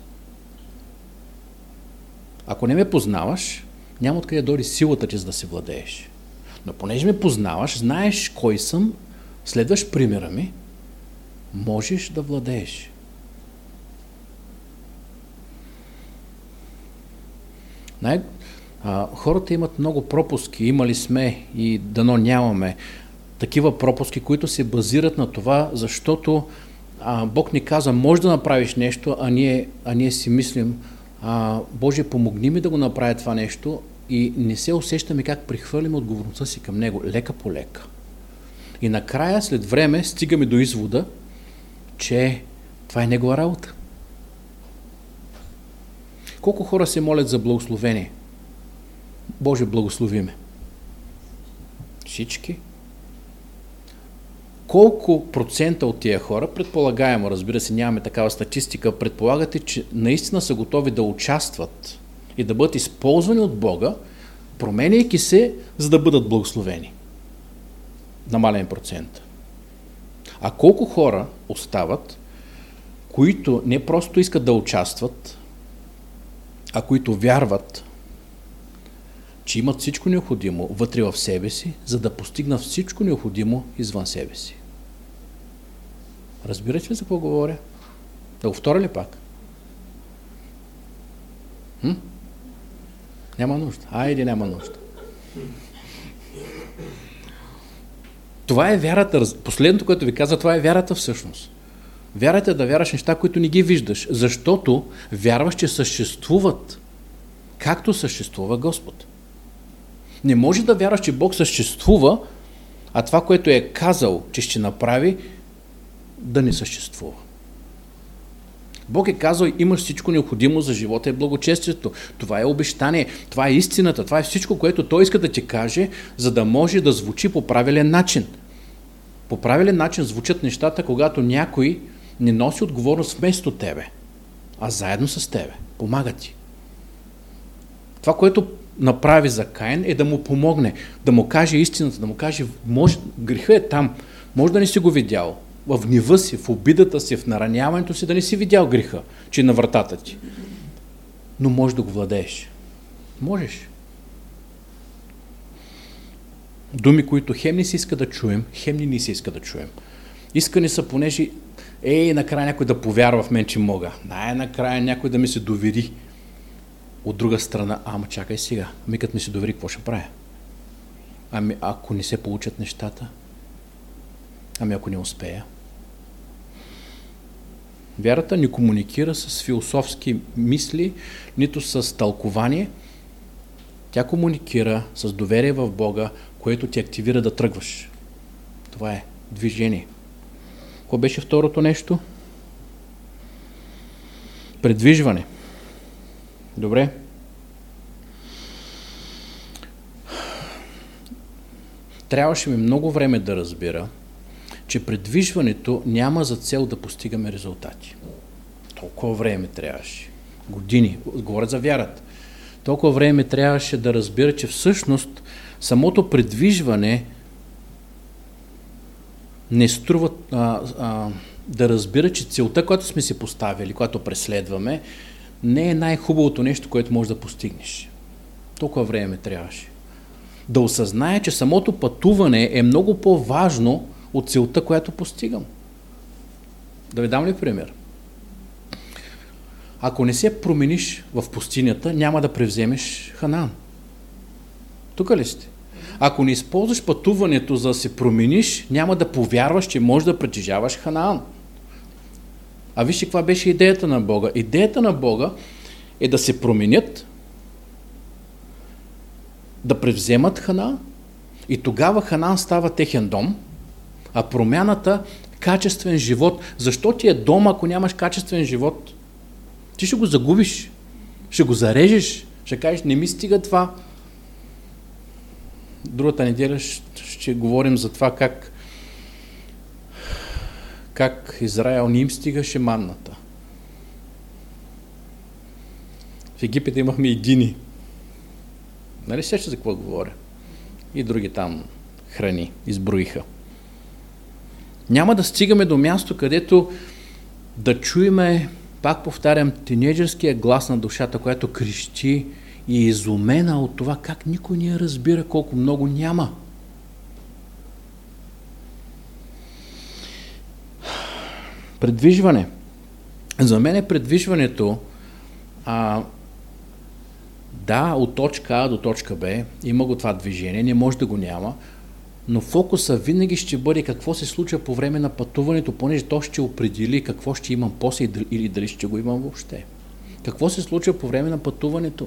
Ако не ме познаваш, няма откъде да дойде силата ти, за да се владееш. Но понеже ме познаваш, знаеш кой съм, следваш примера ми, можеш да владееш. Най- а, хората имат много пропуски, имали сме и дано нямаме такива пропуски, които се базират на това, защото а, Бог ни каза, може да направиш нещо, а ние, а ние си мислим, а, Боже, помогни ми да го направя това нещо и не се усещаме как прехвърлим отговорността си към Него, лека по лека. И накрая, след време, стигаме до извода, че това е Негова работа. Колко хора се молят за благословение? Боже, благослови ме. Всички? Колко процента от тия хора, предполагаемо, разбира се, нямаме такава статистика, предполагате, че наистина са готови да участват и да бъдат използвани от Бога, променяйки се, за да бъдат благословени? Намален процент. А колко хора остават, които не просто искат да участват, а които вярват, че имат всичко необходимо вътре в себе си, за да постигнат всичко необходимо извън себе си? Разбирате ли за какво говоря? Да го вторя ли пак? Хм? Няма нужда. Айде, няма нужда. Това е вярата. Последното, което ви каза, това е вярата всъщност. Вярата е да вярваш неща, които не ги виждаш, защото вярваш, че съществуват, както съществува Господ. Не може да вярваш, че Бог съществува, а това, което е казал, че ще направи, да не съществува. Бог е казал, имаш всичко необходимо за живота и благочестието. Това е обещание, това е истината, това е всичко, което Той иска да ти каже, за да може да звучи по правилен начин. По правилен начин звучат нещата, когато някой не носи отговорност вместо тебе, а заедно с тебе. Помага ти. Това, което направи за Каин, е да му помогне, да му каже истината, да му каже, може, греха е там, може да не си го видял, в гнева си, в обидата си, в нараняването си, да не си видял греха, че е на вратата ти. Но можеш да го владееш. Можеш. Думи, които хем не си иска да чуем, хем не ни се иска да чуем. Искани са, понеже ей, накрая някой да повярва в мен, че мога. Най-накрая някой да ми се довери. От друга страна, ама чакай сега, ами като ми се довери, какво ще правя? Ами ако не се получат нещата? Ами ако не успея? Вярата не комуникира с философски мисли, нито с тълкование. Тя комуникира с доверие в Бога, което ти активира да тръгваш. Това е движение. Какво беше второто нещо? Предвижване. Добре. Трябваше ми много време да разбира, че предвижването няма за цел да постигаме резултати. Толкова време трябваше. Години. Говоря за вярата. Толкова време трябваше да разбира, че всъщност самото предвижване не струва а, а, да разбира, че целта, която сме си поставили, която преследваме, не е най-хубавото нещо, което можеш да постигнеш. Толкова време трябваше. Да осъзнае, че самото пътуване е много по-важно от целта, която постигам. Да ви дам ли пример? Ако не се промениш в пустинята, няма да превземеш Ханаан. Тук ли сте? Ако не използваш пътуването за да се промениш, няма да повярваш, че можеш да притежаваш Ханаан. А вижте каква беше идеята на Бога. Идеята на Бога е да се променят, да превземат Ханаан и тогава Ханаан става техен дом, а промяната качествен живот. Защо ти е дом, ако нямаш качествен живот? Ти ще го загубиш, ще го зарежеш, ще кажеш, не ми стига това. Другата неделя ще, ще говорим за това как, как Израел не им стигаше манната. В Египет имахме едини. Нали сеща за какво говоря? И други там храни изброиха. Няма да стигаме до място, където да чуеме, пак повтарям, тинейджърския глас на душата, която крещи и е изумена от това, как никой не я разбира, колко много няма. Предвижване. За мен е предвижването а, да, от точка А до точка Б, има го това движение, не може да го няма, но фокуса винаги ще бъде какво се случва по време на пътуването, понеже то ще определи какво ще имам после или дали ще го имам въобще. Какво се случва по време на пътуването?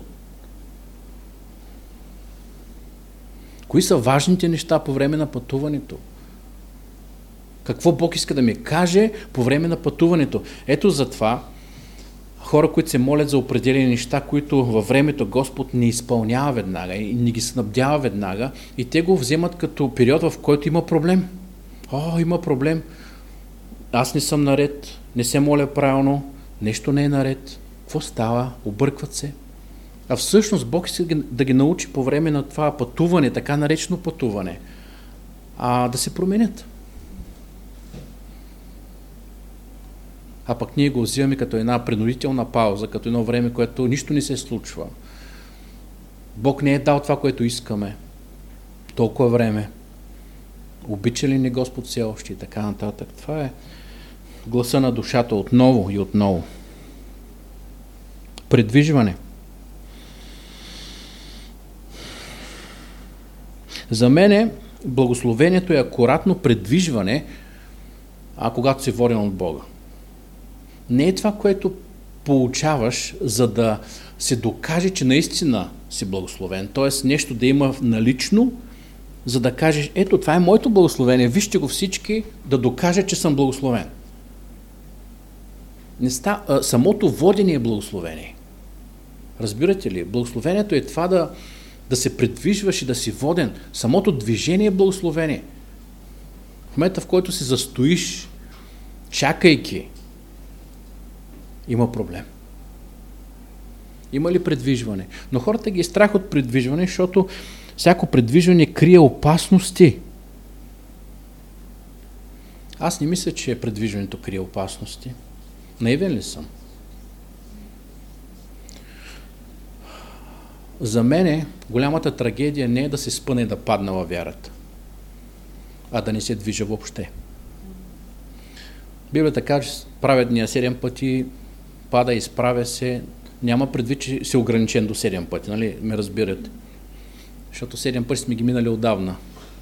Кои са важните неща по време на пътуването? Какво Бог иска да ми каже по време на пътуването? Ето затова хора, които се молят за определени неща, които във времето Господ не изпълнява веднага и не ги снабдява веднага, и те го вземат като период, в който има проблем. О, има проблем. Аз не съм наред, не се моля правилно, нещо не е наред. Какво става? Объркват се. А всъщност Бог иска да ги научи по време на това пътуване, така наречено пътуване, а да се променят. А пък ние го взимаме като една принудителна пауза, като едно време, което нищо не се случва. Бог не е дал това, което искаме. Толкова време. Обича ли ни Господ все още и така нататък. Това е гласа на душата отново и отново. Предвижване. За мен благословението е акуратно предвижване, а когато се водим от Бога. Не е това, което получаваш, за да се докаже, че наистина си благословен. Т.е. нещо да има налично, за да кажеш, ето това е моето благословение, вижте го всички, да докаже, че съм благословен. Не ста, а, самото водене е благословение. Разбирате ли? Благословението е това да, да се предвижваш и да си воден. Самото движение е благословение. В момента, в който се застоиш, чакайки, има проблем. Има ли предвижване? Но хората ги е страх от предвижване, защото всяко предвижване крие опасности. Аз не мисля, че предвижването крие опасности. Наивен ли съм? За мене голямата трагедия не е да се спъне да падна във вярата, а да не се движа въобще. Библията казва, че праведният седем пъти пада, изправя се, няма предвид, че си ограничен до седем пъти, нали? Ме разбирате. Защото седем пъти сме ги минали отдавна.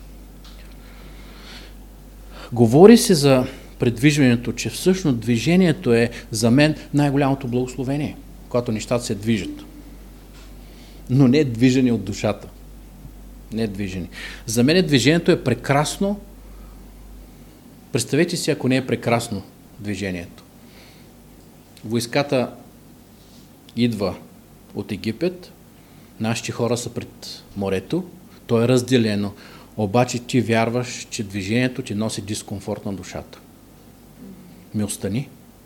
Говори се за предвижването, че всъщност движението е за мен най-голямото благословение, когато нещата се движат. Но не е движение от душата. Не е движение. За мен движението е прекрасно. Представете си, ако не е прекрасно движението. Войската идва от Египет, нашите хора са пред морето, то е разделено, обаче ти вярваш, че движението ти носи дискомфорт на душата. Ми остани.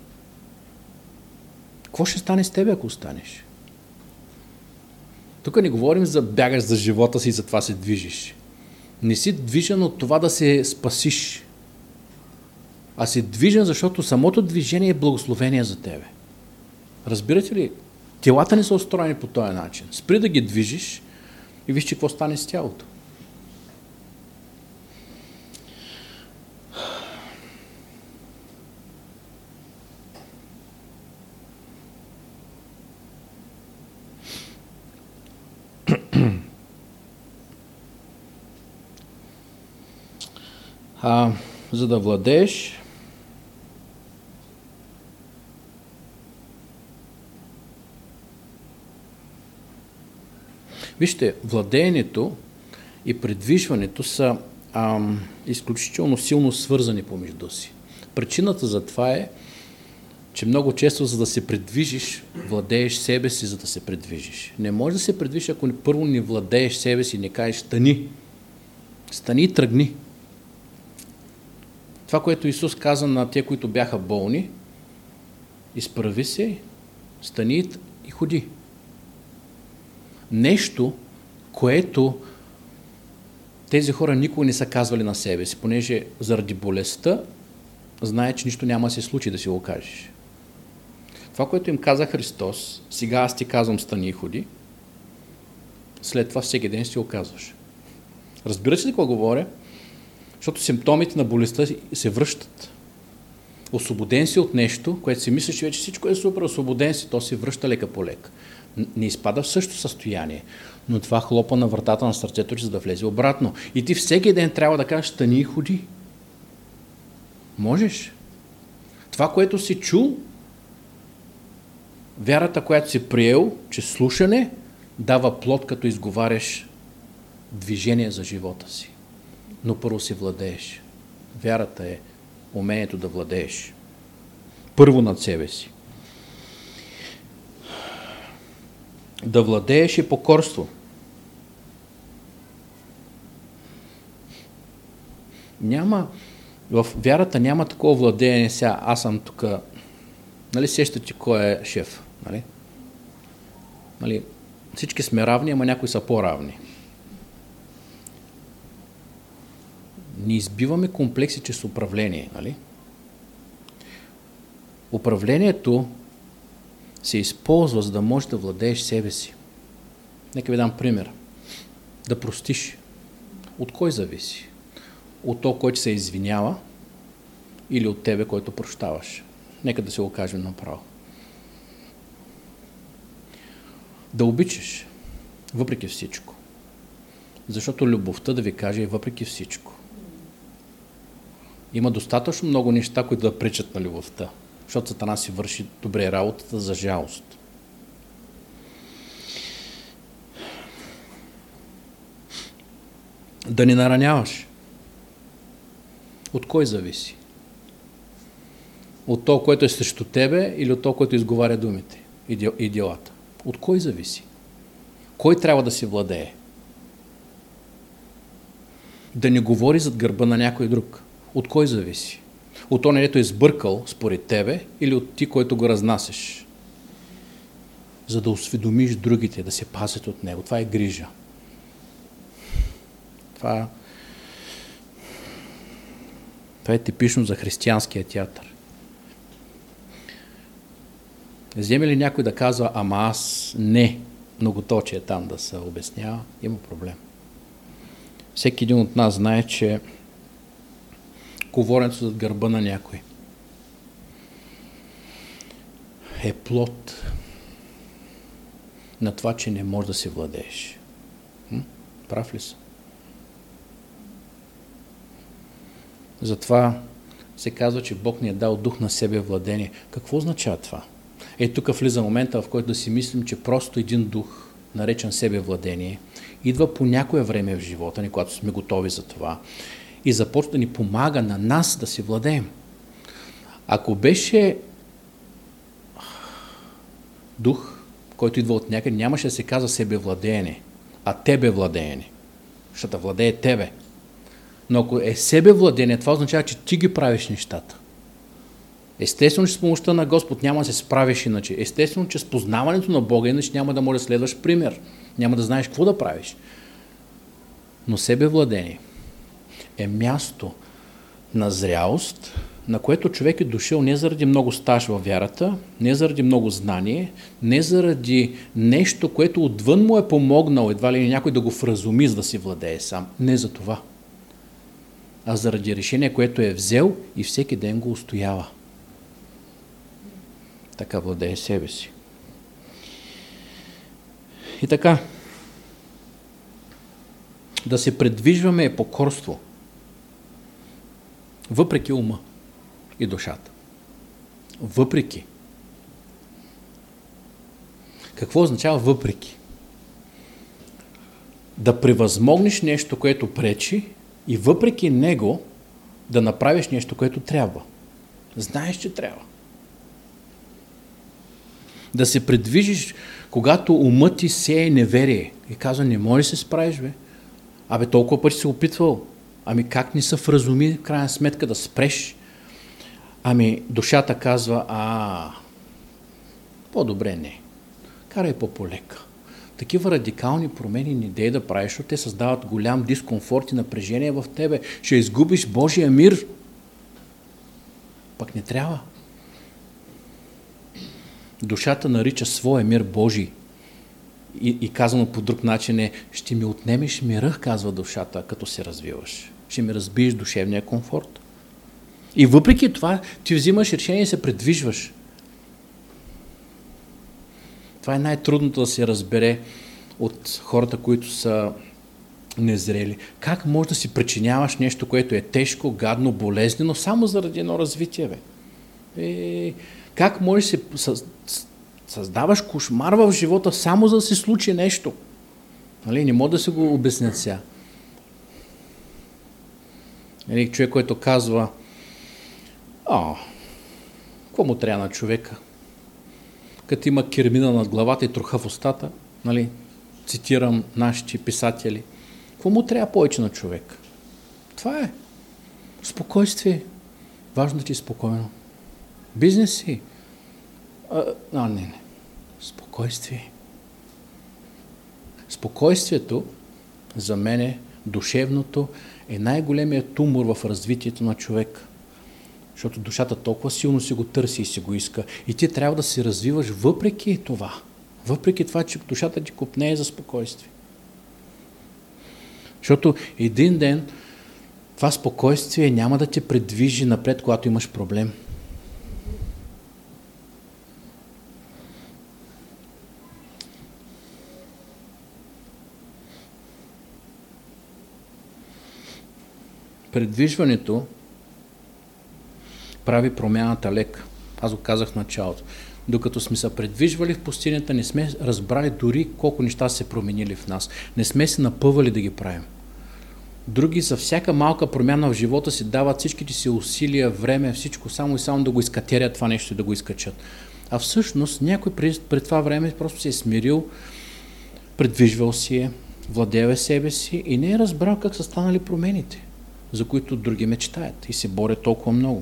Какво ще стане с тебе, ако останеш? Тук не говорим за бягаш за живота си и за това се движиш. Не си движен от това да се спасиш, а си движен, защото самото движение е благословение за тебе. Разбирате ли? Телата не са устроени по този начин. Спри да ги движиш и виж, че какво стане с тялото. А, за да владееш, вижте, владеенето и предвижването са ам, изключително силно свързани помежду си. Причината за това е, че много често, за да се предвижиш, владееш себе си, за да се предвижиш. Не можеш да се предвижиш, ако първо не владееш себе си, не кажеш стани. Стани и тръгни. Това, което Исус каза на тия, които бяха болни, изправи се, стани и ходи. Нещо, което тези хора никога не са казвали на себе си, понеже заради болестта знае, че нищо няма да се случи да си го кажеш. Това, което им каза Христос, сега аз ти казвам стани и ходи, след това всеки ден си го казваш. Разбирате ли какво говоря? Защото симптомите на болестта се връщат. Освободен си от нещо, което си мислиш, че вече всичко е супер, освободен си, то се връща лека по лека. Не изпада в същото състояние, но това хлопа на вратата на сърцето, че за да влезе обратно. И ти всеки ден трябва да кажеш стани и ходи. Можеш. Това, което си чул, вярата, която си приел, че слушане дава плод, като изговаряш движение за живота си. Но първо си владееш. Вярата е умението да владееш. Първо над себе си. Да владееш е покорство. Няма, в вярата няма такова владеене сега, аз съм тук, нали сещате кой е шеф, нали? Нали? Всички сме равни, ама някои са по-равни. Не избиваме комплекси чрез управление, нали? Управлението се използва, за да можеш да владееш себе си. Нека ви дам пример. Да простиш. От кой зависи? От то, който се извинява, или от тебе, който прощаваш? Нека да се го кажем направо. Да обичаш, въпреки всичко. Защото любовта, да ви кажа, е въпреки всичко. Има достатъчно много неща, които да пречат на любовта, защото Сатана си върши добре работата за жалост. Да не нараняваш. От кой зависи? От то, което е срещу тебе, или от то, което изговаря думите и делата? От кой зависи? Кой трябва да си владее? Да не говори зад гърба на някой друг. От кой зависи? От то, нето е сбъркал според тебе, или от ти, който го разнасяш? За да осведомиш другите, да се пазят от него. Това е грижа. Това, това е типично за християнския театър. Вземе ли някой да казва, ама аз не, многоточие там да се обяснява, има проблем. Всеки един от нас знае, че говоренето зад гърба на някой е плод на това, че не можеш да се владееш. М? Прав ли са? Затова се казва, че Бог ни е дал дух на себе владение. Какво означава това? Е, тук влиза момента, в който да си мислим, че просто един дух, наречен себе владение, идва по някое време в живота ни, когато сме готови за това, и започва да ни помага на нас да си владеем. Ако беше дух, който идва от някъде, нямаше да се казва себе владеене, а тебе владеене, защото владее тебе. Но ако е себе владеене, това означава, че ти ги правиш нещата. Естествено, че с помощта на Господ няма да се справиш иначе. Естествено, че с познаването на Бога иначе няма да можеш да следваш пример. Няма да знаеш какво да правиш. Но себе владение е място на зрялост, на което човек е дошъл не заради много стаж във вярата, не заради много знание, не заради нещо, което отвън му е помогнал, едва ли някой да го вразуми, за да си владее сам. Не за това. А заради решение, което е взел и всеки ден го устоява. Така владее себе си. И така, да се предвижваме е покорство. Въпреки ума и душата. Въпреки. Какво означава въпреки? Да превъзмогнеш нещо, което пречи и въпреки него да направиш нещо, което трябва. Знаеш, че трябва. Да се предвижиш, когато умът ти сее неверие и казва, не можеш да се справиш, бе. Абе, толкова пъти се опитвал. Ами как не са вразуми, в крайна сметка, да спреш? Ами, душата казва, а, по-добре не. Карай по-полека. Такива радикални промени не дей да правиш, защото те създават голям дискомфорт и напрежение в тебе. Ще изгубиш Божия мир. Пък не трябва. Душата нарича своя мир Божий. И, и казано по друг начин е, ще ми отнемеш мира, казва душата, като се развиваш. Ще ми разбиеш душевния комфорт. И въпреки това, ти взимаш решение и се предвижваш. Това е най-трудното да се разбере от хората, които са незрели. Как можеш да си причиняваш нещо, което е тежко, гадно, болезнено, само заради едно развитие, бе? Е, как можеш да се създаваш кошмар в живота, само за да се случи нещо? Нали? Не мога да се го обяснят сега. Нали, човек, който казва, а, какво му трябва на човека? Като има кирмина над главата и троха в устата, нали, цитирам нашите писатели, какво му трябва повече на човек? Това е. Спокойствие. Важно да ти е спокойно. Бизнес си. А, а, не, не. Спокойствие. Спокойствието, за мен е, душевното, е най-големият тумор в развитието на човек. Защото душата толкова силно си го търси и си го иска. И ти трябва да се развиваш въпреки това. Въпреки това, че душата ти копнее за спокойствие. Защото един ден това спокойствие няма да те предвижи напред, когато имаш проблем. Предвижването прави промяната лека. Аз го казах в началото. Докато сме се предвижвали в пустинята, не сме разбрали дори колко неща се променили в нас. Не сме се напъвали да ги правим. Други за всяка малка промяна в живота си дават всичките си усилия, време, всичко, само и само да го изкатерят това нещо и да го изкачат. А всъщност някой пред, пред това време просто се е смирил, предвижвал си е, владее себе си и не е разбрал как са станали промените, за които други мечтаят и се борят толкова много.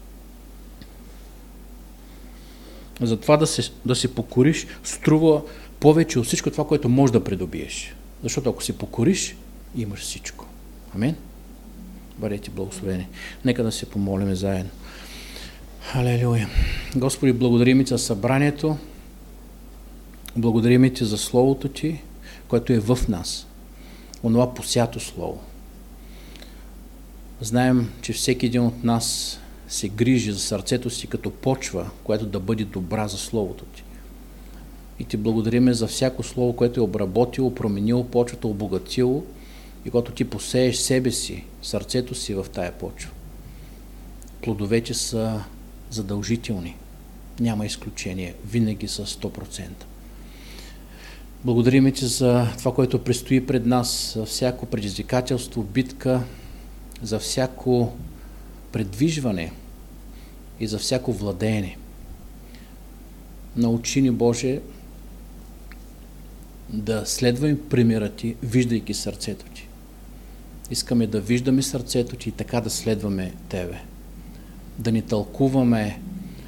Затова да се, да се покориш струва повече от всичко това, което можеш да придобиеш. Защото ако се покориш, имаш всичко. Амин? Бъдете благословени. Нека да се помолим заедно. Алелуя. Господи, благодарим Ти за събранието. Благодарим Ти за Словото Ти, което е в нас. Онова посято Слово. Знаем, че всеки един от нас се грижи за сърцето си като почва, което да бъде добра за Словото Ти. И Ти благодариме за всяко Слово, което е обработило, променило почвата, обогатило и когато Ти посееш себе си, сърцето си в тая почва. Плодовете са задължителни. Няма изключение. Винаги са сто процента. Благодариме Ти за това, което предстои пред нас, за всяко предизвикателство, битка, за всяко предвижване и за всяко владеене. Научи ни, Боже, да следваме примера Ти, виждайки сърцето Ти. Искаме да виждаме сърцето Ти и така да следваме Тебе. Да ни тълкуваме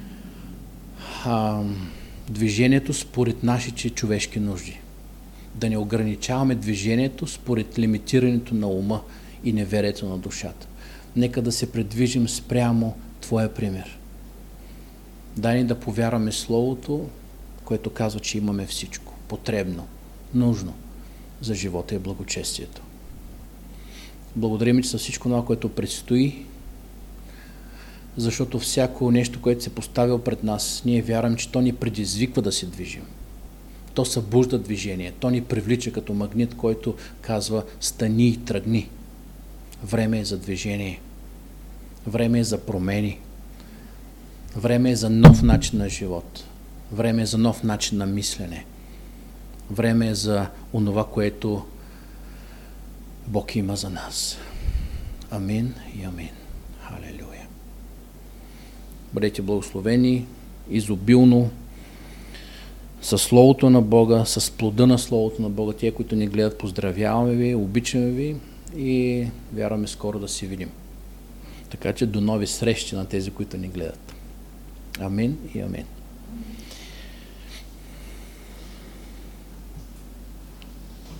а, движението според нашите човешки нужди. Да не ограничаваме движението според лимитирането на ума и неверието на душата. Нека да се предвижим спрямо Твоя пример. Дай ни да повярваме Словото, което казва, че имаме всичко. Потребно, нужно за живота и благочестието. Благодарим Ти за всичко това, което предстои, защото всяко нещо, което се поставил пред нас, ние вярваме, че то ни предизвиква да се движим. То събужда движение, то ни привлича като магнит, който казва стани и тръгни. Време е за движение. Време е за промени. Време е за нов начин на живот. Време е за нов начин на мислене. Време е за онова, което Бог има за нас. Амин и амин. Халелуя. Бъдете благословени изобилно със Словото на Бога, с плода на Словото на Бога. Тие, които ни гледат, поздравяваме ви, обичаме ви и вярваме скоро да си видим. Така че до нови срещи на тези, които ни гледат. Амин и амин.